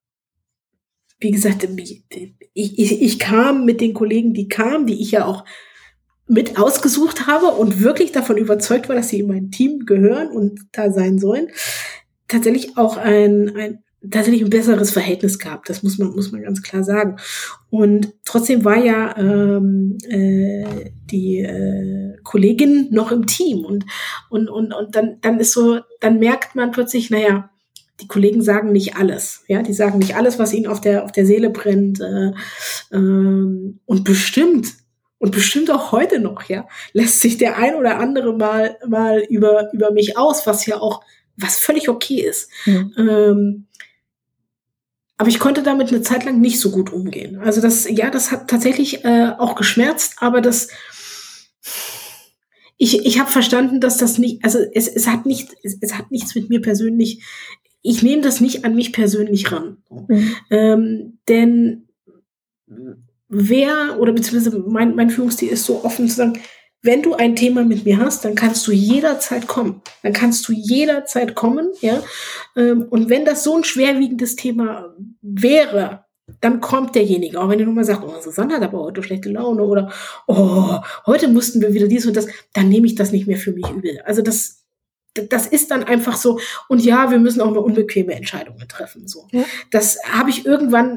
wie gesagt, ich, ich, ich kam mit den Kollegen, die kamen, die ich ja auch mit ausgesucht habe und wirklich davon überzeugt war, dass sie in mein Team gehören und da sein sollen, tatsächlich auch ein, ein tatsächlich ein besseres Verhältnis gehabt. Das muss man muss man ganz klar sagen. Und trotzdem war ja ähm, äh, die äh, Kollegin noch im Team und und und und dann dann ist so, dann merkt man plötzlich, naja, die Kollegen sagen nicht alles, ja, die sagen nicht alles, was ihnen auf der auf der Seele brennt, äh, ähm, und bestimmt und bestimmt auch heute noch, ja, lässt sich der ein oder andere mal mal über über mich aus, was ja auch was völlig okay ist. Mhm. Ähm, aber ich konnte damit eine Zeit lang nicht so gut umgehen. Also das, ja, das hat tatsächlich äh, auch geschmerzt, aber das, ich, ich habe verstanden, dass das nicht, also es, es hat nicht, es, es hat nichts mit mir persönlich, ich nehme das nicht an mich persönlich ran. Mhm. Ähm, denn wer, oder beziehungsweise mein, mein Führungsstil ist so offen zu sagen, wenn du ein Thema mit mir hast, dann kannst du jederzeit kommen. Dann kannst du jederzeit kommen, ja. Und wenn das so ein schwerwiegendes Thema wäre, dann kommt derjenige. Auch wenn du nur mal sagst, oh, Susanne hat aber heute schlechte Laune oder oh, heute mussten wir wieder dies und das, dann nehme ich das nicht mehr für mich übel. Also das, das ist dann einfach so. Und ja, wir müssen auch mal unbequeme Entscheidungen treffen. So, Ja. das habe ich irgendwann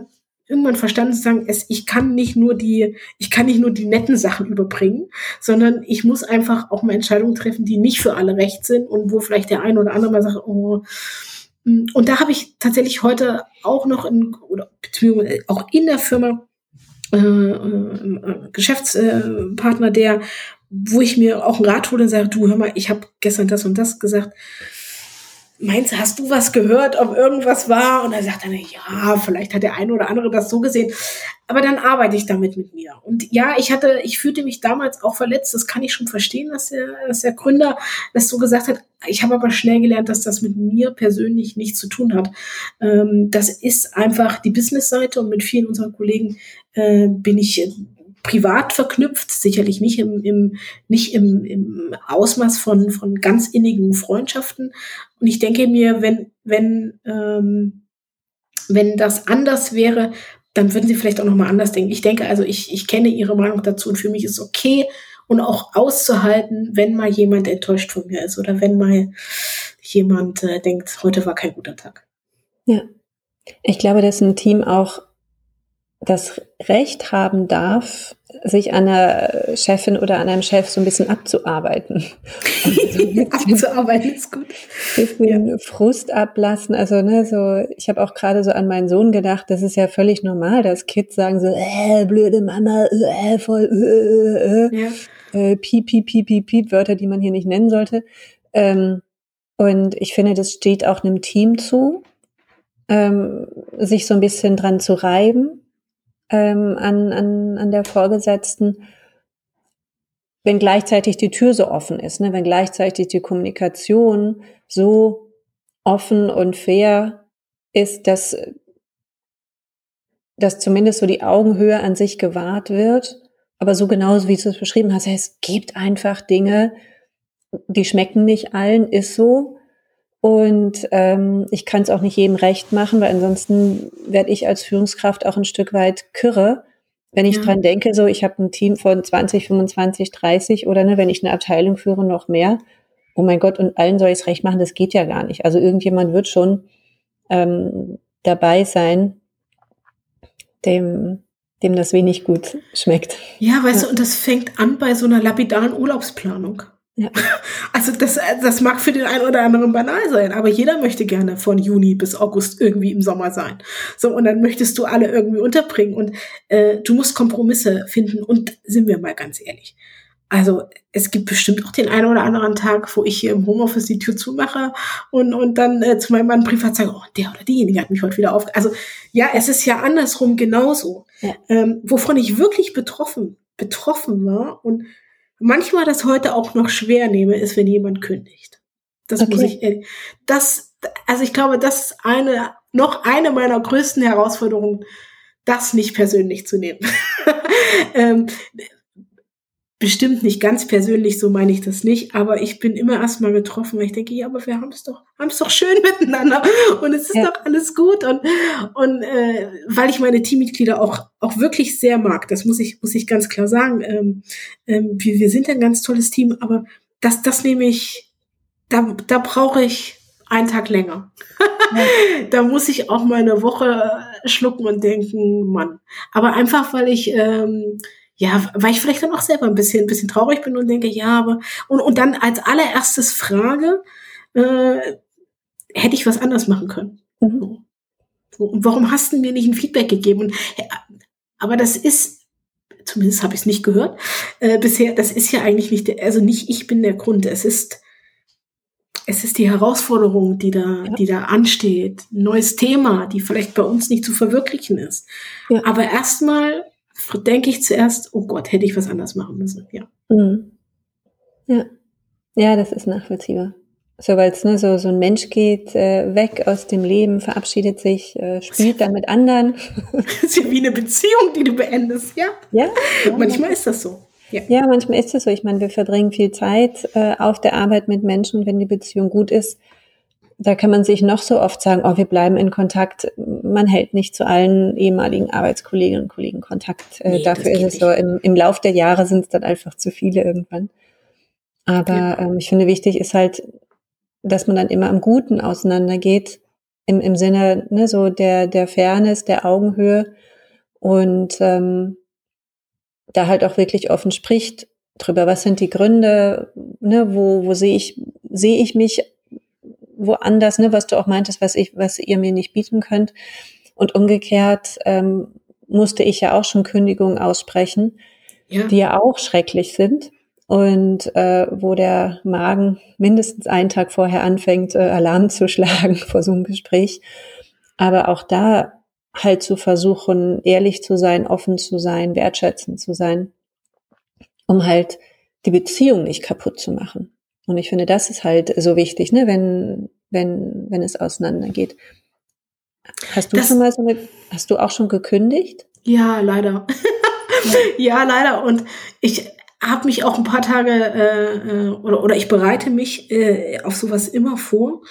irgendwann verstanden zu sagen, es, ich kann nicht nur die, ich kann nicht nur die netten Sachen überbringen, sondern ich muss einfach auch mal Entscheidungen treffen, die nicht für alle recht sind und wo vielleicht der eine oder andere mal sagt, oh. Und da habe ich tatsächlich heute auch noch in, oder beziehungsweise auch in der Firma äh, äh, Geschäftspartner, der, wo ich mir auch einen Rat hole und sage, du, hör mal, ich habe gestern das und das gesagt. Meinst du, hast du was gehört, ob irgendwas war? Und er sagt dann, ja, vielleicht hat der eine oder andere das so gesehen. Aber dann arbeite ich damit mit mir. Und ja, ich hatte, ich fühlte mich damals auch verletzt. Das kann ich schon verstehen, dass der, dass der Gründer das so gesagt hat. Ich habe aber schnell gelernt, dass das mit mir persönlich nichts zu tun hat. Ähm, das ist einfach die Business-Seite und mit vielen unserer Kollegen äh, bin ich privat verknüpft, sicherlich nicht im, im, nicht im, im Ausmaß von, von ganz innigen Freundschaften. Und ich denke mir, wenn, wenn, ähm, wenn das anders wäre, dann würden sie vielleicht auch nochmal anders denken. Ich denke also, ich, ich kenne ihre Meinung dazu und für mich ist es okay und auch auszuhalten, wenn mal jemand enttäuscht von mir ist oder wenn mal jemand äh, denkt, heute war kein guter Tag. Ja, ich glaube, dass ein Team auch das Recht haben darf, sich an einer Chefin oder an einem Chef so ein bisschen abzuarbeiten. Also so abzuarbeiten ist gut. Ein bisschen ja. Frust ablassen. Also ne, so ich habe auch gerade so an meinen Sohn gedacht, das ist ja völlig normal, dass Kids sagen so, äh, blöde Mama, äh, voll, äh, äh, ja. äh, piep, piep, piep, piep, piep, Wörter, die man hier nicht nennen sollte. Ähm, und ich finde, das steht auch einem Team zu, ähm, sich so ein bisschen dran zu reiben. Ähm, an, an, an der Vorgesetzten, wenn gleichzeitig die Tür so offen ist, ne? Wenn gleichzeitig die Kommunikation so offen und fair ist, dass, dass zumindest so die Augenhöhe an sich gewahrt wird, aber so genauso wie du es beschrieben hast, es gibt einfach Dinge, die schmecken nicht allen, ist so. Und ähm, ich kann es auch nicht jedem recht machen, weil ansonsten werde ich als Führungskraft auch ein Stück weit kirre, wenn ich ja. dran denke, so ich habe ein Team von zwanzig, fünfundzwanzig, dreißig oder ne, wenn ich eine Abteilung führe, noch mehr. Oh mein Gott, und allen soll ich es recht machen, das geht ja gar nicht. Also irgendjemand wird schon ähm, dabei sein, dem, dem das wenig gut schmeckt. Ja, weißt ja. du, und das fängt an bei so einer lapidaren Urlaubsplanung. Ja. Also das, das mag für den einen oder anderen banal sein, aber jeder möchte gerne von Juni bis August irgendwie im Sommer sein. So, und dann möchtest du alle irgendwie unterbringen und äh, du musst Kompromisse finden und sind wir mal ganz ehrlich. Also es gibt bestimmt auch den einen oder anderen Tag, wo ich hier im Homeoffice die Tür zumache und, und dann äh, zu meinem Mann privat sage, oh, der oder diejenige hat mich heute wieder auf. Also ja, es ist ja andersrum genauso. Ja. Ähm, wovon ich wirklich betroffen, betroffen war und manchmal das heute auch noch schwer nehme, ist, wenn jemand kündigt. Das okay. muss ich ehrlich, das, also ich glaube, das ist eine, noch eine meiner größten Herausforderungen, das nicht persönlich zu nehmen. ähm, bestimmt nicht ganz persönlich, so meine ich das nicht, aber ich bin immer erstmal getroffen, weil ich denke, ja, aber wir haben es doch, haben es doch schön miteinander und es ist ja. doch alles gut und, und äh, weil ich meine Teammitglieder auch, auch wirklich sehr mag, das muss ich, muss ich ganz klar sagen, ähm, ähm, wir, wir sind ein ganz tolles Team, aber das, das nehme ich, da, da brauche ich einen Tag länger. Ja. Da muss ich auch mal eine Woche schlucken und denken, Mann, aber einfach, weil ich, ähm, ja, weil ich vielleicht dann auch selber ein bisschen, ein bisschen traurig bin und denke, ja, aber, und, und dann als allererstes frage, äh, hätte ich was anders machen können? Mhm. So, und warum hast du mir nicht ein Feedback gegeben? Und, ja, aber das ist, zumindest habe ich es nicht gehört, äh, bisher, das ist ja eigentlich nicht, der, also nicht ich bin der Grund, es ist, es ist die Herausforderung, die da, ja. die da ansteht, ein neues Thema, die vielleicht bei uns nicht zu verwirklichen ist. Ja. Aber erstmal denke ich zuerst, oh Gott, hätte ich was anders machen müssen, ja. Mhm. Ja. Ja, das ist nachvollziehbar. So, weil es ne, so, so ein Mensch geht äh, weg aus dem Leben, verabschiedet sich, äh, spielt dann mit anderen. Das ist ja wie eine Beziehung, die du beendest, ja? Ja. ja manchmal ist das so. Ja. ja, manchmal ist das so. Ich meine, wir verbringen viel Zeit äh, auf der Arbeit mit Menschen und wenn die Beziehung gut ist, da kann man sich noch so oft sagen, oh, wir bleiben in Kontakt. Man hält nicht zu allen ehemaligen Arbeitskolleginnen und Kollegen Kontakt. Äh, nee, dafür ist es nicht. So, im, im Lauf der Jahre sind es dann einfach zu viele irgendwann. Aber ja. ähm, ich finde, wichtig ist halt, dass man dann immer am Guten auseinandergeht, im, im Sinne ne, so der, der Fairness, der Augenhöhe und ähm, da halt auch wirklich offen spricht drüber, was sind die Gründe, ne, wo, wo sehe ich, sehe ich mich woanders, ne, was du auch meintest, was ich, was ihr mir nicht bieten könnt. Und umgekehrt ähm, musste ich ja auch schon Kündigungen aussprechen, ja. die ja auch schrecklich sind und äh, wo der Magen mindestens einen Tag vorher anfängt, äh, Alarm zu schlagen vor so einem Gespräch. Aber auch da halt zu versuchen, ehrlich zu sein, offen zu sein, wertschätzend zu sein, um halt die Beziehung nicht kaputt zu machen. Und ich finde, das ist halt so wichtig, ne, wenn, wenn, wenn es auseinandergeht. Hast du das, schon mal so eine, hast du auch schon gekündigt? Ja, leider. ja, leider. Und ich habe mich auch ein paar Tage, äh, oder, oder ich bereite mich äh, auf sowas immer vor.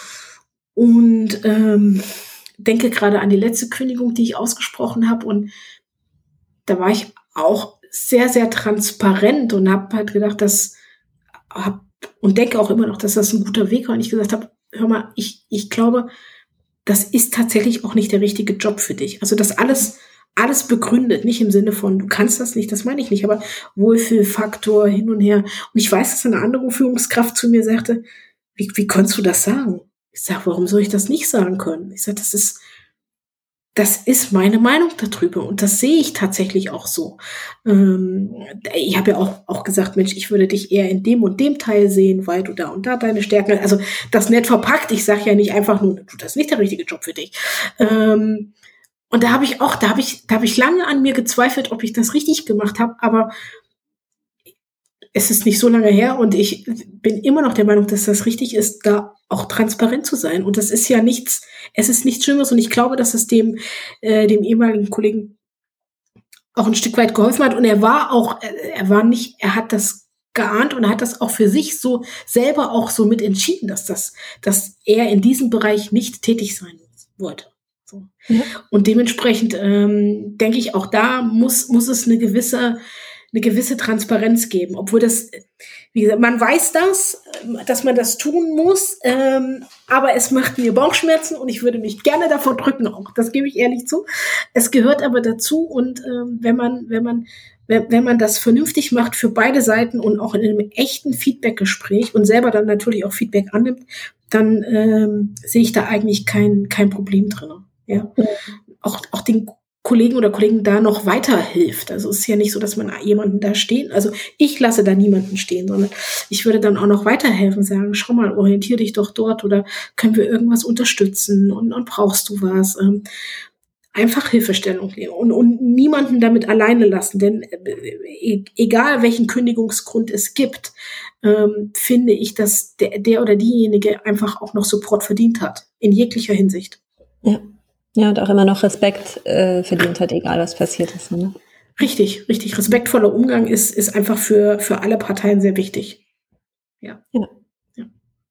Und ähm, denke gerade an die letzte Kündigung, die ich ausgesprochen habe. Und da war ich auch sehr, sehr transparent und habe halt gedacht, dass hab, und denke auch immer noch, dass das ein guter Weg war. Und ich gesagt habe, hör mal, ich, ich glaube, das ist tatsächlich auch nicht der richtige Job für dich. Also das alles, alles begründet, nicht im Sinne von, du kannst das nicht, das meine ich nicht, aber Wohlfühlfaktor hin und her. Und ich weiß, dass eine andere Führungskraft zu mir sagte, wie, wie kannst du das sagen? Ich sage, warum soll ich das nicht sagen können? Ich sage, das ist, das ist meine Meinung darüber und das sehe ich tatsächlich auch so. Ähm, ich habe ja auch, auch gesagt, Mensch, ich würde dich eher in dem und dem Teil sehen, weil du da und da deine Stärken hast. Also das nett verpackt. Ich sage ja nicht einfach nur, du, das ist nicht der richtige Job für dich. Ähm, und da habe ich auch, da habe ich, da habe ich lange an mir gezweifelt, ob ich das richtig gemacht habe, aber es ist nicht so lange her und ich bin immer noch der Meinung, dass das richtig ist, da auch transparent zu sein. Und das ist ja nichts, es ist nichts Schlimmes und ich glaube, dass es dem, äh, dem ehemaligen Kollegen auch ein Stück weit geholfen hat. Und er war auch, er war nicht, er hat das geahnt und er hat das auch für sich so selber auch so mit entschieden, dass das, dass er in diesem Bereich nicht tätig sein wollte. So. Ja. Und dementsprechend ähm, denke ich, auch da muss, muss es eine gewisse eine gewisse Transparenz geben, obwohl das, wie gesagt, man weiß das, dass man das tun muss, ähm, aber es macht mir Bauchschmerzen und ich würde mich gerne davor drücken auch, das gebe ich ehrlich zu. Es gehört aber dazu und ähm, wenn man, wenn man, wenn, wenn man das vernünftig macht für beide Seiten und auch in einem echten Feedback-Gespräch und selber dann natürlich auch Feedback annimmt, dann ähm, sehe ich da eigentlich kein, kein Problem drin. Ja, ja. Auch, auch den Kollegen oder Kollegen da noch weiterhilft. Also es ist ja nicht so, dass man jemanden da stehen, also ich lasse da niemanden stehen, sondern ich würde dann auch noch weiterhelfen, sagen, schau mal, orientier dich doch dort oder können wir irgendwas unterstützen und, und brauchst du was? Ähm, einfach Hilfestellung und, und niemanden damit alleine lassen, denn äh, egal welchen Kündigungsgrund es gibt, ähm, finde ich, dass der, der oder diejenige einfach auch noch Support verdient hat, in jeglicher Hinsicht. Ja. Ja, und auch immer noch Respekt äh, verdient hat, egal was passiert ist. Ne? Richtig, richtig. Respektvoller Umgang ist, ist einfach für, für alle Parteien sehr wichtig. Ja. ja. ja.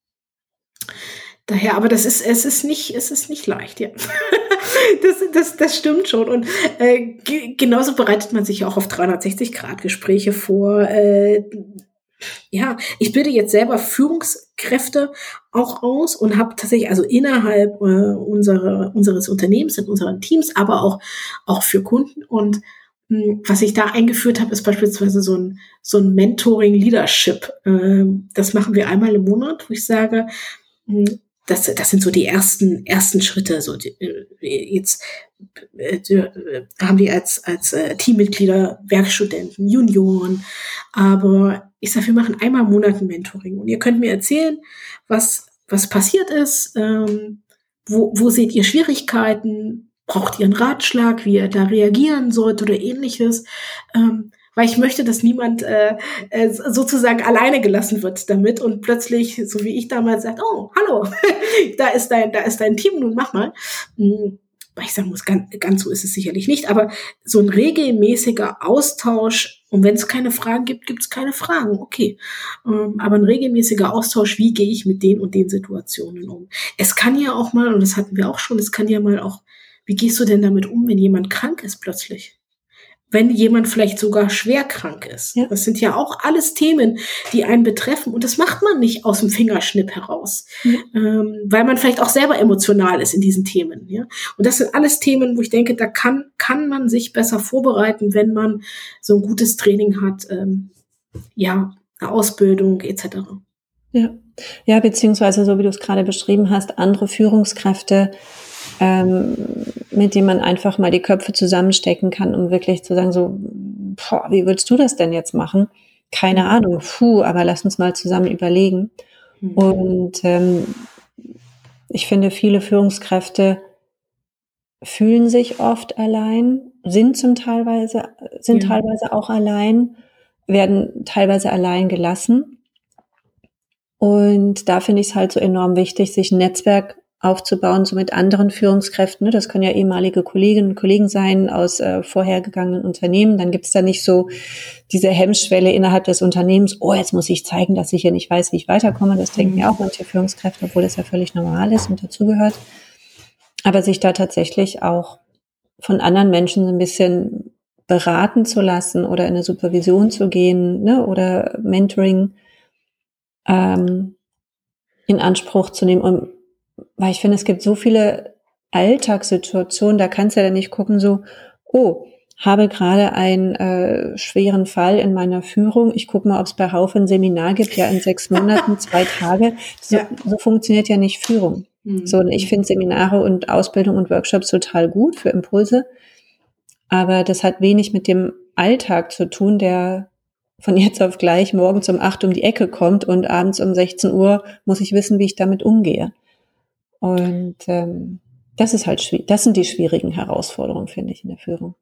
Daher, aber das ist, es ist nicht, es ist nicht leicht, ja. das, das, das stimmt schon. Und äh, g- genauso bereitet man sich auch auf dreihundertsechzig Grad Gespräche vor. Äh, Ja, ich bilde jetzt selber Führungskräfte auch aus und habe tatsächlich also innerhalb äh, unserer, unseres Unternehmens, in unseren Teams, aber auch, auch für Kunden. Und mh, was ich da eingeführt habe, ist beispielsweise so ein, so ein Mentoring-Leadership. Ähm, das machen wir einmal im Monat, wo ich sage, mh, das, das sind so die ersten, ersten Schritte. So die, jetzt äh, haben die als, als äh, Teammitglieder Werkstudenten, Junioren, aber ich sage, wir machen einmal im Monat ein Mentoring und ihr könnt mir erzählen, was, was passiert ist, ähm, wo, wo seht ihr Schwierigkeiten, braucht ihr einen Ratschlag, wie ihr da reagieren sollt oder ähnliches, ähm, weil ich möchte, dass niemand äh, äh, sozusagen alleine gelassen wird damit und plötzlich, so wie ich damals, sagt, oh, hallo, da ist dein, da ist dein Team, nun mach mal. Hm. Weil ich sagen muss, ganz, ganz so ist es sicherlich nicht, aber so ein regelmäßiger Austausch, und wenn es keine Fragen gibt, gibt es keine Fragen, okay. Ähm, aber ein regelmäßiger Austausch, wie gehe ich mit den und den Situationen um? Es kann ja auch mal, und das hatten wir auch schon, es kann ja mal auch, wie gehst du denn damit um, wenn jemand krank ist plötzlich? wenn jemand vielleicht sogar schwer krank ist. Ja. Das sind ja auch alles Themen, die einen betreffen. Und das macht man nicht aus dem Fingerschnipp heraus, ja. ähm, weil man vielleicht auch selber emotional ist in diesen Themen. Ja? Und das sind alles Themen, wo ich denke, da kann, kann man sich besser vorbereiten, wenn man so ein gutes Training hat, ähm, ja, eine Ausbildung et cetera. Ja. Ja, beziehungsweise, so wie du es gerade beschrieben hast, andere Führungskräfte, ähm, mit denen man einfach mal die Köpfe zusammenstecken kann, um wirklich zu sagen, so, boah, wie würdest du das denn jetzt machen? Keine mhm. Ahnung, puh, aber lass uns mal zusammen überlegen. Mhm. Und ähm, ich finde, viele Führungskräfte fühlen sich oft allein, sind zum teilweise, sind ja. teilweise auch allein, werden teilweise allein gelassen. Und da finde ich es halt so enorm wichtig, sich ein Netzwerk aufzubauen, so mit anderen Führungskräften. Das können ja ehemalige Kolleginnen und Kollegen sein aus äh, vorhergegangenen Unternehmen. Dann gibt es da nicht so diese Hemmschwelle innerhalb des Unternehmens, oh, jetzt muss ich zeigen, dass ich hier nicht weiß, wie ich weiterkomme. Das denken ja auch manche Führungskräfte, obwohl das ja völlig normal ist und dazugehört. Aber sich da tatsächlich auch von anderen Menschen so ein bisschen beraten zu lassen oder in eine Supervision zu gehen, ne, oder Mentoring ähm, in Anspruch zu nehmen. Und weil ich finde, es gibt so viele Alltagssituationen, da kannst du ja dann nicht gucken, so, oh, habe gerade einen äh, schweren Fall in meiner Führung, ich gucke mal, ob es bei Haufe ein Seminar gibt, ja in sechs Monaten, zwei Tage. So, ja. so funktioniert ja nicht Führung. Mhm. So, und ich finde Seminare und Ausbildung und Workshops total gut für Impulse, aber das hat wenig mit dem Alltag zu tun, der von jetzt auf gleich morgens um acht um die Ecke kommt und abends um sechzehn Uhr muss ich wissen, wie ich damit umgehe. Und ähm, das ist halt schwierig. Das sind die schwierigen Herausforderungen, finde ich, in der Führung.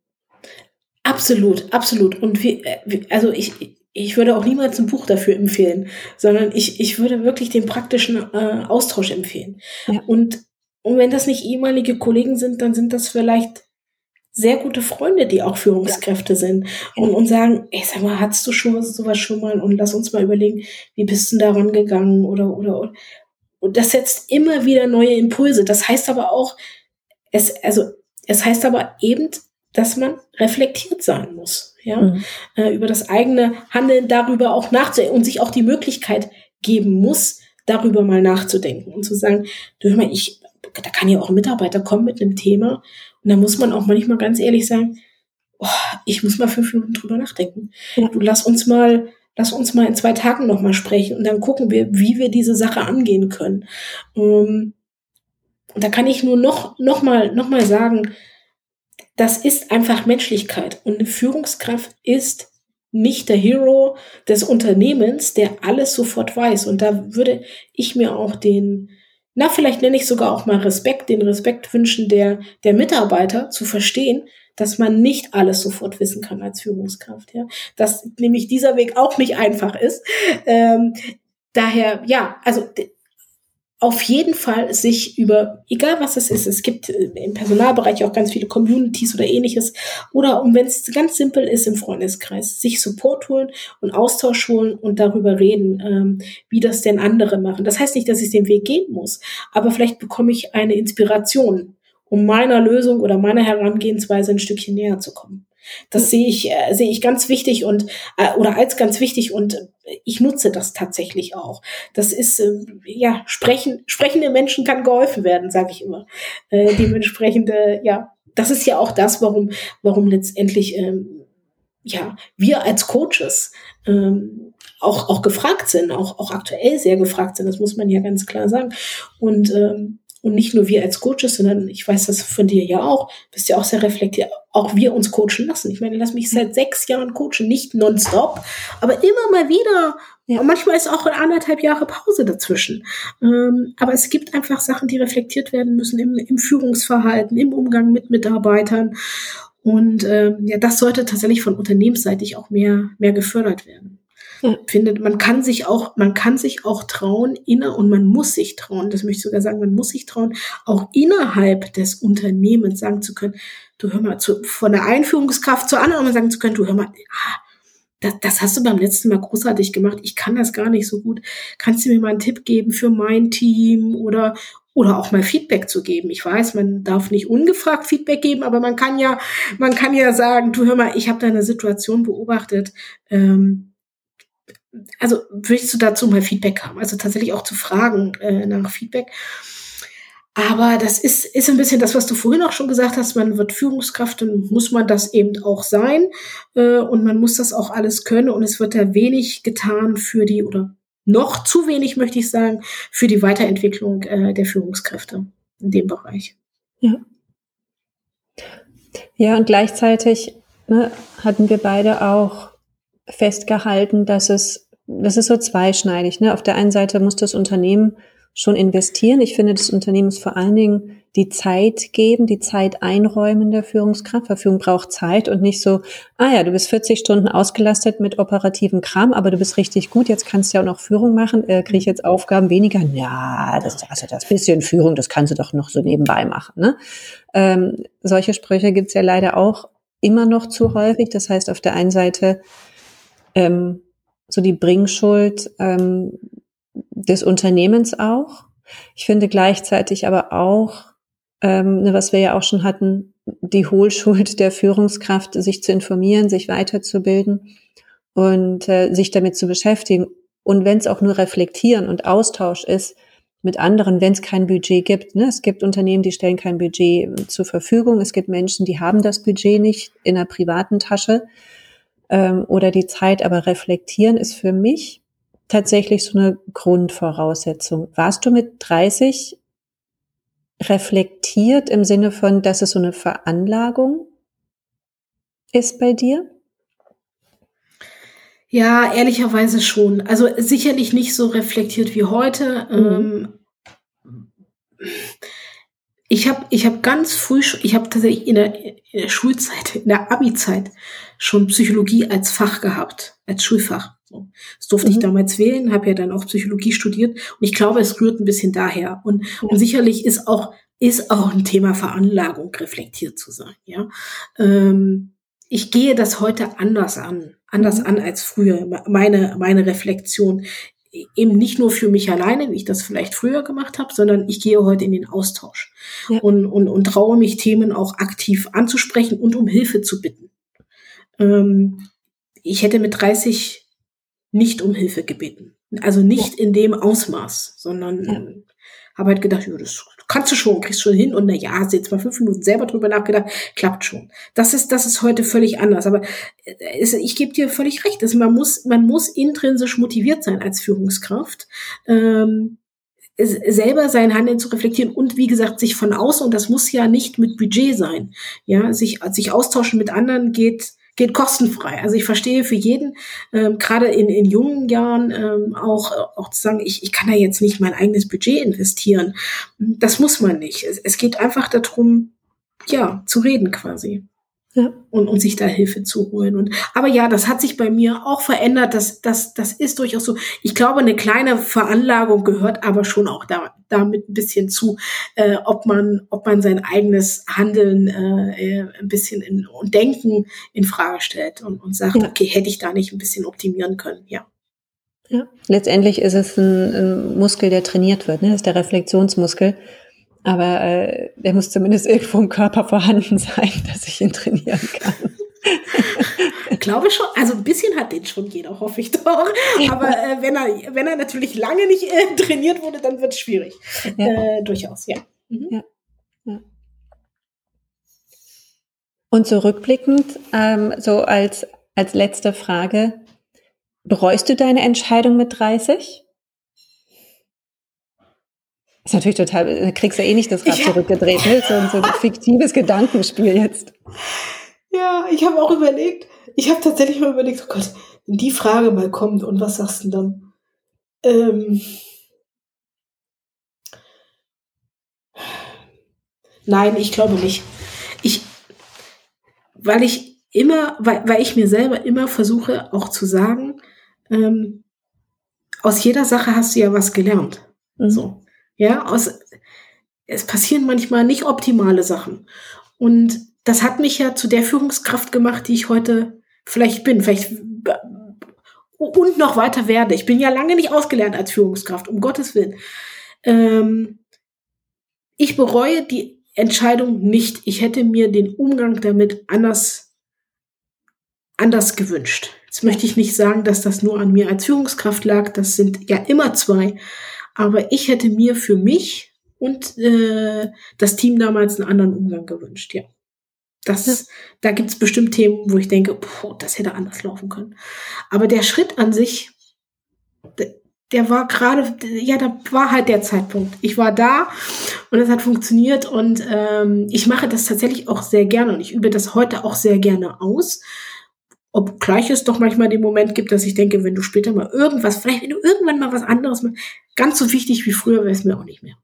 Absolut, absolut. Und wir, also ich, ich würde auch niemals ein Buch dafür empfehlen, sondern ich, ich würde wirklich den praktischen äh, Austausch empfehlen. Ja. Und, und wenn das nicht ehemalige Kollegen sind, dann sind das vielleicht sehr gute Freunde, die auch Führungskräfte ja. sind und, und sagen, ey, sag mal, hattest du schon was, sowas schon mal und lass uns mal überlegen, wie bist du daran gegangen oder, oder, oder. Und das setzt immer wieder neue Impulse. Das heißt aber auch, es, also, es heißt aber eben, dass man reflektiert sein muss, ja, mhm. äh, über das eigene Handeln, darüber auch nachzudenken und sich auch die Möglichkeit geben muss, darüber mal nachzudenken und zu sagen, du hör mal, ich, da kann ja auch ein Mitarbeiter kommen mit einem Thema und da muss man auch manchmal ganz ehrlich sagen, oh, ich muss mal fünf Minuten drüber nachdenken. Ja. Du lass uns mal Lass uns mal in zwei Tagen nochmal sprechen und dann gucken wir, wie wir diese Sache angehen können. Und da kann ich nur noch, noch mal, noch mal sagen, das ist einfach Menschlichkeit. Und eine Führungskraft ist nicht der Hero des Unternehmens, der alles sofort weiß. Und da würde ich mir auch den, na, vielleicht nenne ich sogar auch mal Respekt, den Respekt wünschen der, der Mitarbeiter zu verstehen, dass man nicht alles sofort wissen kann als Führungskraft, ja, dass nämlich dieser Weg auch nicht einfach ist. Ähm, daher, ja, also d- auf jeden Fall sich über, egal was es ist, es gibt im Personalbereich auch ganz viele Communities oder ähnliches, oder um, wenn es ganz simpel ist im Freundeskreis, sich Support holen und Austausch holen und darüber reden, ähm, wie das denn andere machen. Das heißt nicht, dass ich den Weg gehen muss, aber vielleicht bekomme ich eine Inspiration, um meiner Lösung oder meiner Herangehensweise ein Stückchen näher zu kommen. Das sehe ich, äh, sehe ich ganz wichtig und, äh, oder als ganz wichtig und ich nutze das tatsächlich auch. Das ist, äh, ja, sprechen, sprechende Menschen kann geholfen werden, sage ich immer. Äh, dementsprechend, äh, ja, das ist ja auch das, warum, warum letztendlich, ähm, ja, wir als Coaches, ähm, auch, auch gefragt sind, auch, auch aktuell sehr gefragt sind, das muss man ja ganz klar sagen. Und, ähm, Und nicht nur wir als Coaches, sondern ich weiß das von dir ja auch, bist ja auch sehr reflektiert, auch wir uns coachen lassen. Ich meine, lass mich seit sechs Jahren coachen, nicht nonstop, aber immer mal wieder. Ja. Und manchmal ist auch anderthalb Jahre Pause dazwischen. Ähm, aber es gibt einfach Sachen, die reflektiert werden müssen im, im Führungsverhalten, im Umgang mit Mitarbeitern. Und ähm, ja, das sollte tatsächlich von unternehmensseitig auch mehr, mehr gefördert werden. Ja. Findet, man kann sich auch, man kann sich auch trauen, inner, und man muss sich trauen, das möchte ich sogar sagen, man muss sich trauen, auch innerhalb des Unternehmens sagen zu können, du hör mal, zu, von der Einführungskraft zur anderen sagen zu können, du hör mal, ah, das, das hast du beim letzten Mal großartig gemacht, ich kann das gar nicht so gut, kannst du mir mal einen Tipp geben für mein Team oder, oder auch mal Feedback zu geben. Ich weiß, man darf nicht ungefragt Feedback geben, aber man kann ja, man kann ja sagen, du hör mal, ich habe da eine Situation beobachtet. Ähm, also willst du dazu mal Feedback haben? Also tatsächlich auch zu fragen äh, nach Feedback. Aber das ist, ist ein bisschen das, was du vorhin auch schon gesagt hast. Man wird Führungskraft und muss man das eben auch sein. Äh, und man muss das auch alles können. Und es wird da wenig getan für die, oder noch zu wenig, möchte ich sagen, für die Weiterentwicklung äh, der Führungskräfte in dem Bereich. Ja. Ja, und gleichzeitig ne, hatten wir beide auch festgehalten, dass es, das ist so zweischneidig. Ne? Auf der einen Seite muss das Unternehmen schon investieren. Ich finde, das Unternehmen muss vor allen Dingen die Zeit geben, die Zeit einräumen der Führungskraft. Weil Führung braucht Zeit und nicht so, ah ja, du bist vierzig Stunden ausgelastet mit operativen Kram, aber du bist richtig gut, jetzt kannst du ja auch noch Führung machen, äh, kriege ich jetzt Aufgaben weniger? Ja, das, also das bisschen Führung, das kannst du doch noch so nebenbei machen. Ne? Ähm, solche Sprüche gibt's ja leider auch immer noch zu häufig. Das heißt, auf der einen Seite ähm, so die Bringschuld ähm, des Unternehmens auch. Ich finde gleichzeitig aber auch, ähm, was wir ja auch schon hatten, die Hohlschuld der Führungskraft, sich zu informieren, sich weiterzubilden und äh, sich damit zu beschäftigen. Und wenn es auch nur reflektieren und Austausch ist mit anderen, wenn es kein Budget gibt. Ne? Es gibt Unternehmen, die stellen kein Budget zur Verfügung. Es gibt Menschen, die haben das Budget nicht in der privaten Tasche ähm, oder die Zeit. Aber reflektieren ist für mich tatsächlich so eine Grundvoraussetzung. Warst du mit dreißig reflektiert im Sinne von, dass es so eine Veranlagung ist bei dir? Ja, ehrlicherweise schon. Also sicherlich nicht so reflektiert wie heute. Mhm. Ähm, ich habe ich hab ganz früh, ich habe tatsächlich in der, in der Schulzeit, in der Abi-Zeit schon Psychologie als Fach gehabt, als Schulfach. So. Das durfte mhm. ich damals wählen, habe ja dann auch Psychologie studiert und ich glaube, es rührt ein bisschen daher. Und, ja. und sicherlich ist auch, ist auch ein Thema Veranlagung, reflektiert zu sein. Ja, ähm, ich gehe das heute anders an, anders mhm. an als früher. Meine, meine Reflexion eben nicht nur für mich alleine, wie ich das vielleicht früher gemacht habe, sondern ich gehe heute in den Austausch ja. und, und, und traue mich, Themen auch aktiv anzusprechen und um Hilfe zu bitten. Ähm, ich hätte mit dreißig nicht um Hilfe gebeten. Also nicht ja. in dem Ausmaß, sondern ja. habe halt gedacht, ja, das kannst du schon, kriegst schon hin. Und na ja, hast jetzt mal fünf Minuten selber drüber nachgedacht, klappt schon. Das ist, das ist heute völlig anders. Aber es, ich gebe dir völlig recht. Also man muss, man muss intrinsisch motiviert sein als Führungskraft, ähm, selber sein Handeln zu reflektieren und wie gesagt, sich von außen, und das muss ja nicht mit Budget sein, ja, sich, sich austauschen mit anderen geht, geht kostenfrei. Also ich verstehe für jeden, ähm, gerade in, in jungen Jahren, ähm, auch, auch zu sagen, ich, ich kann da jetzt nicht mein eigenes Budget investieren. Das muss man nicht. Es, es geht einfach darum, ja, zu reden quasi. Ja. Und, und sich da Hilfe zu holen. Und, aber ja, das hat sich bei mir auch verändert. Das, das, das ist durchaus so. Ich glaube, eine kleine Veranlagung gehört aber schon auch da, damit ein bisschen zu, äh, ob man, ob man sein eigenes Handeln äh, ein bisschen in, und Denken in Frage stellt und, und sagt, ja. okay, hätte ich da nicht ein bisschen optimieren können, ja. Ja. Letztendlich ist es ein, ein Muskel, der trainiert wird, ne? Das ist der Reflexionsmuskel. Aber äh, der muss zumindest irgendwo im Körper vorhanden sein, dass ich ihn trainieren kann. Ich glaube schon, also ein bisschen hat den schon jeder, hoffe ich doch. Aber äh, wenn er wenn er natürlich lange nicht äh, trainiert wurde, dann wird es schwierig. Ja. Äh, durchaus, ja. Mhm. ja. ja. Und so rückblickend, ähm, so als, als letzte Frage, bereust du deine Entscheidung mit dreißig? Das ist natürlich total, du kriegst ja eh nicht das Rad ja. zurückgedreht, ne? So ein, so ein fiktives Gedankenspiel jetzt. Ja, ich habe auch überlegt, ich habe tatsächlich mal überlegt, oh Gott, wenn die Frage mal kommt und was sagst du dann? Ähm, nein, ich glaube nicht. Ich, weil ich immer, weil, weil ich mir selber immer versuche auch zu sagen, ähm, aus jeder Sache hast du ja was gelernt. Mhm. So. Ja, aus, es passieren manchmal nicht optimale Sachen. Und das hat mich ja zu der Führungskraft gemacht, die ich heute vielleicht bin, vielleicht und noch weiter werde. Ich bin ja lange nicht ausgelernt als Führungskraft, um Gottes Willen. Ähm, ich bereue die Entscheidung nicht. Ich hätte mir den Umgang damit anders, anders gewünscht. Jetzt möchte ich nicht sagen, dass das nur an mir als Führungskraft lag. Das sind ja immer zwei. Aber ich hätte mir für mich und äh, das Team damals einen anderen Umgang gewünscht, ja. Das, ja. Da gibt es bestimmt Themen, wo ich denke, puh, das hätte anders laufen können. Aber der Schritt an sich, der, der war gerade, ja, da war halt der Zeitpunkt. Ich war da und es hat funktioniert und ähm, ich mache das tatsächlich auch sehr gerne und ich übe das heute auch sehr gerne aus. Obgleich es doch manchmal den Moment gibt, dass ich denke, wenn du später mal irgendwas, vielleicht wenn du irgendwann mal was anderes machst, ganz so wichtig wie früher wäre es mir auch nicht mehr.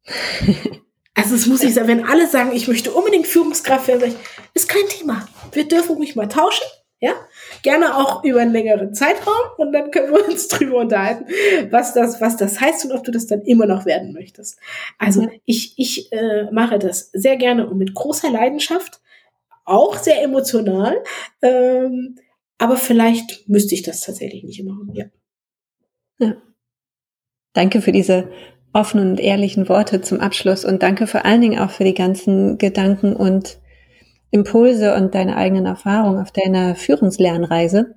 Also es muss nicht sein, wenn alle sagen, ich möchte unbedingt Führungskraft werden, ist kein Thema. Wir dürfen ruhig mal tauschen, ja, gerne auch über einen längeren Zeitraum und dann können wir uns drüber unterhalten, was das, was das heißt und ob du das dann immer noch werden möchtest. Also ja. ich, ich äh, mache das sehr gerne und mit großer Leidenschaft, auch sehr emotional, ähm, aber vielleicht müsste ich das tatsächlich nicht immer machen, ja. Ja. Danke für diese offenen und ehrlichen Worte zum Abschluss und danke vor allen Dingen auch für die ganzen Gedanken und Impulse und deine eigenen Erfahrungen auf deiner Führungslernreise.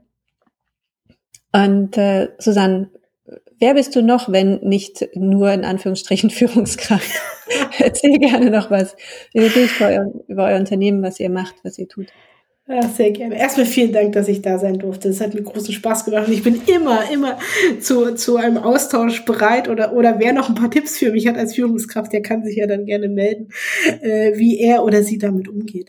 Und äh, Susanne, wer bist du noch, wenn nicht nur in Anführungsstrichen Führungskraft? Erzähl gerne noch was über dich, über euer, über euer Unternehmen, was ihr macht, was ihr tut. Ja, sehr gerne. Erstmal vielen Dank, dass ich da sein durfte. Es hat mir großen Spaß gemacht und ich bin immer, immer zu, zu einem Austausch bereit oder, oder wer noch ein paar Tipps für mich hat als Führungskraft, der kann sich ja dann gerne melden, äh, wie er oder sie damit umgeht.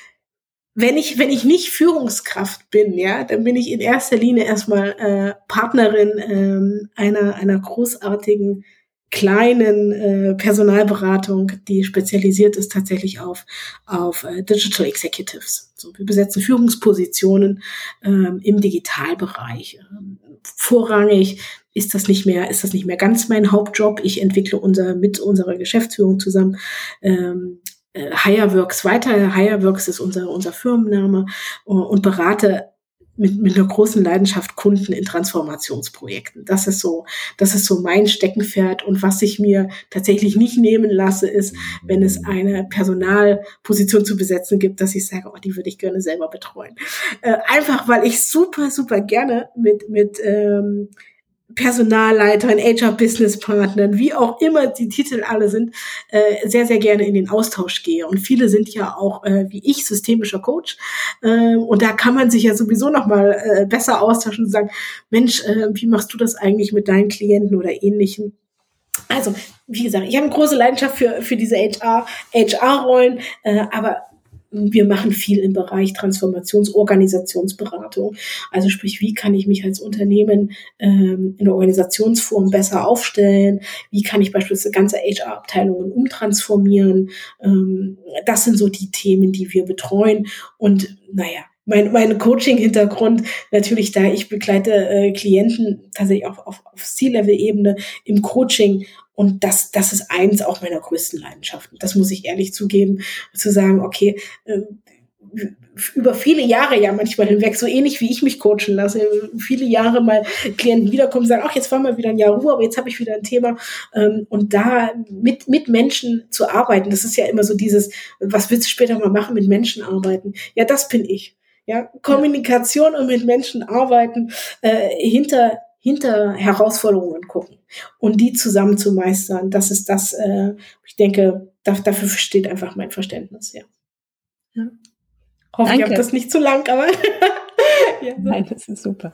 Wenn ich, wenn ich nicht Führungskraft bin, ja, dann bin ich in erster Linie erstmal äh, Partnerin ähm, einer, einer großartigen kleinen äh, Personalberatung, die spezialisiert ist tatsächlich auf auf äh, Digital Executives. So, wir besetzen Führungspositionen ähm, im Digitalbereich. Ähm, vorrangig ist das nicht mehr ist das nicht mehr ganz mein Hauptjob. Ich entwickle unser mit unserer Geschäftsführung zusammen ähm, äh, HireWorks weiter. HireWorks ist unser unser Firmenname äh, und berate mit, mit einer großen Leidenschaft Kunden in Transformationsprojekten. Das ist so, das ist so mein Steckenpferd. Und was ich mir tatsächlich nicht nehmen lasse, ist, wenn es eine Personalposition zu besetzen gibt, dass ich sage, oh, die würde ich gerne selber betreuen. Äh, einfach, weil ich super, super gerne mit, mit, ähm, Personalleitern, H R-Business-Partnern, wie auch immer die Titel alle sind, äh, sehr, sehr gerne in den Austausch gehe. Und viele sind ja auch, äh, wie ich, systemischer Coach. Äh, und da kann man sich ja sowieso noch mal äh, besser austauschen und sagen, Mensch, äh, wie machst du das eigentlich mit deinen Klienten oder Ähnlichem? Also, wie gesagt, ich habe eine große Leidenschaft für, für diese H R, H R-Rollen, äh, aber wir machen viel im Bereich Transformations-Organisationsberatung. Also sprich, wie kann ich mich als Unternehmen ähm, in der Organisationsform besser aufstellen? Wie kann ich beispielsweise ganze H R-Abteilungen umtransformieren? Ähm, das sind so die Themen, die wir betreuen. Und naja, mein, mein Coaching-Hintergrund natürlich da, ich begleite äh, Klienten tatsächlich auf, auf, auf C-Level-Ebene im Coaching. Und das, das ist eins auch meiner größten Leidenschaften. Das muss ich ehrlich zugeben, zu sagen, okay, äh, über viele Jahre ja manchmal hinweg, so ähnlich wie ich mich coachen lasse, viele Jahre mal Klienten wiederkommen und sagen, ach, jetzt war mal wieder ein Jahr Ruhe, aber jetzt habe ich wieder ein Thema. Ähm, und da mit, mit Menschen zu arbeiten, das ist ja immer so dieses, was willst du später mal machen, mit Menschen arbeiten? Ja, das bin ich. Ja, Kommunikation und mit Menschen arbeiten, äh, hinter hinter Herausforderungen gucken und die zusammen zu meistern, das ist das, äh, ich denke, da, dafür steht einfach mein Verständnis, ja. ja. Hoffe, Danke. Ich habe das nicht zu lang, aber ja. Nein, das ist super.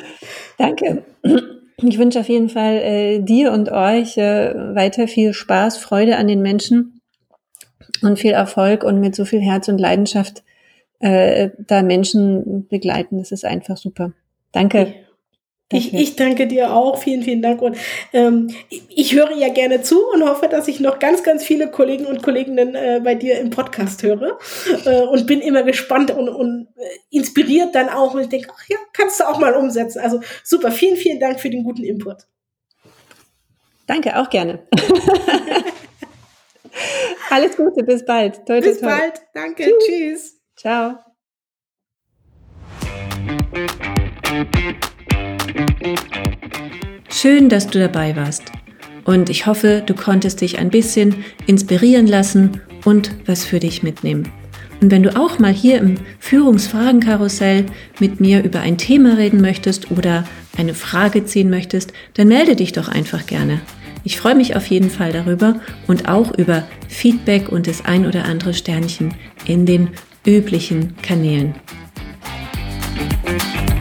Danke. Ich wünsche auf jeden Fall äh, dir und euch äh, weiter viel Spaß, Freude an den Menschen und viel Erfolg und mit so viel Herz und Leidenschaft äh, da Menschen begleiten. Das ist einfach super. Danke. Ich, ich danke dir auch. Vielen, vielen Dank. Und ähm, ich, ich höre ja gerne zu und hoffe, dass ich noch ganz, ganz viele Kollegen und Kolleginnen äh, bei dir im Podcast höre. Äh, und bin immer gespannt und, und äh, inspiriert dann auch. Und ich denke, ach ja, kannst du auch mal umsetzen. Also super. Vielen, vielen Dank für den guten Input. Danke, auch gerne. Alles Gute, bis bald. Toi, bis toi, toi. bald. Danke. Tschüss. Tschüss. Ciao. Schön, dass du dabei warst. Und ich hoffe, du konntest dich ein bisschen inspirieren lassen und was für dich mitnehmen. Und wenn du auch mal hier im Führungsfragenkarussell mit mir über ein Thema reden möchtest oder eine Frage ziehen möchtest, dann melde dich doch einfach gerne. Ich freue mich auf jeden Fall darüber und auch über Feedback und das ein oder andere Sternchen in den üblichen Kanälen.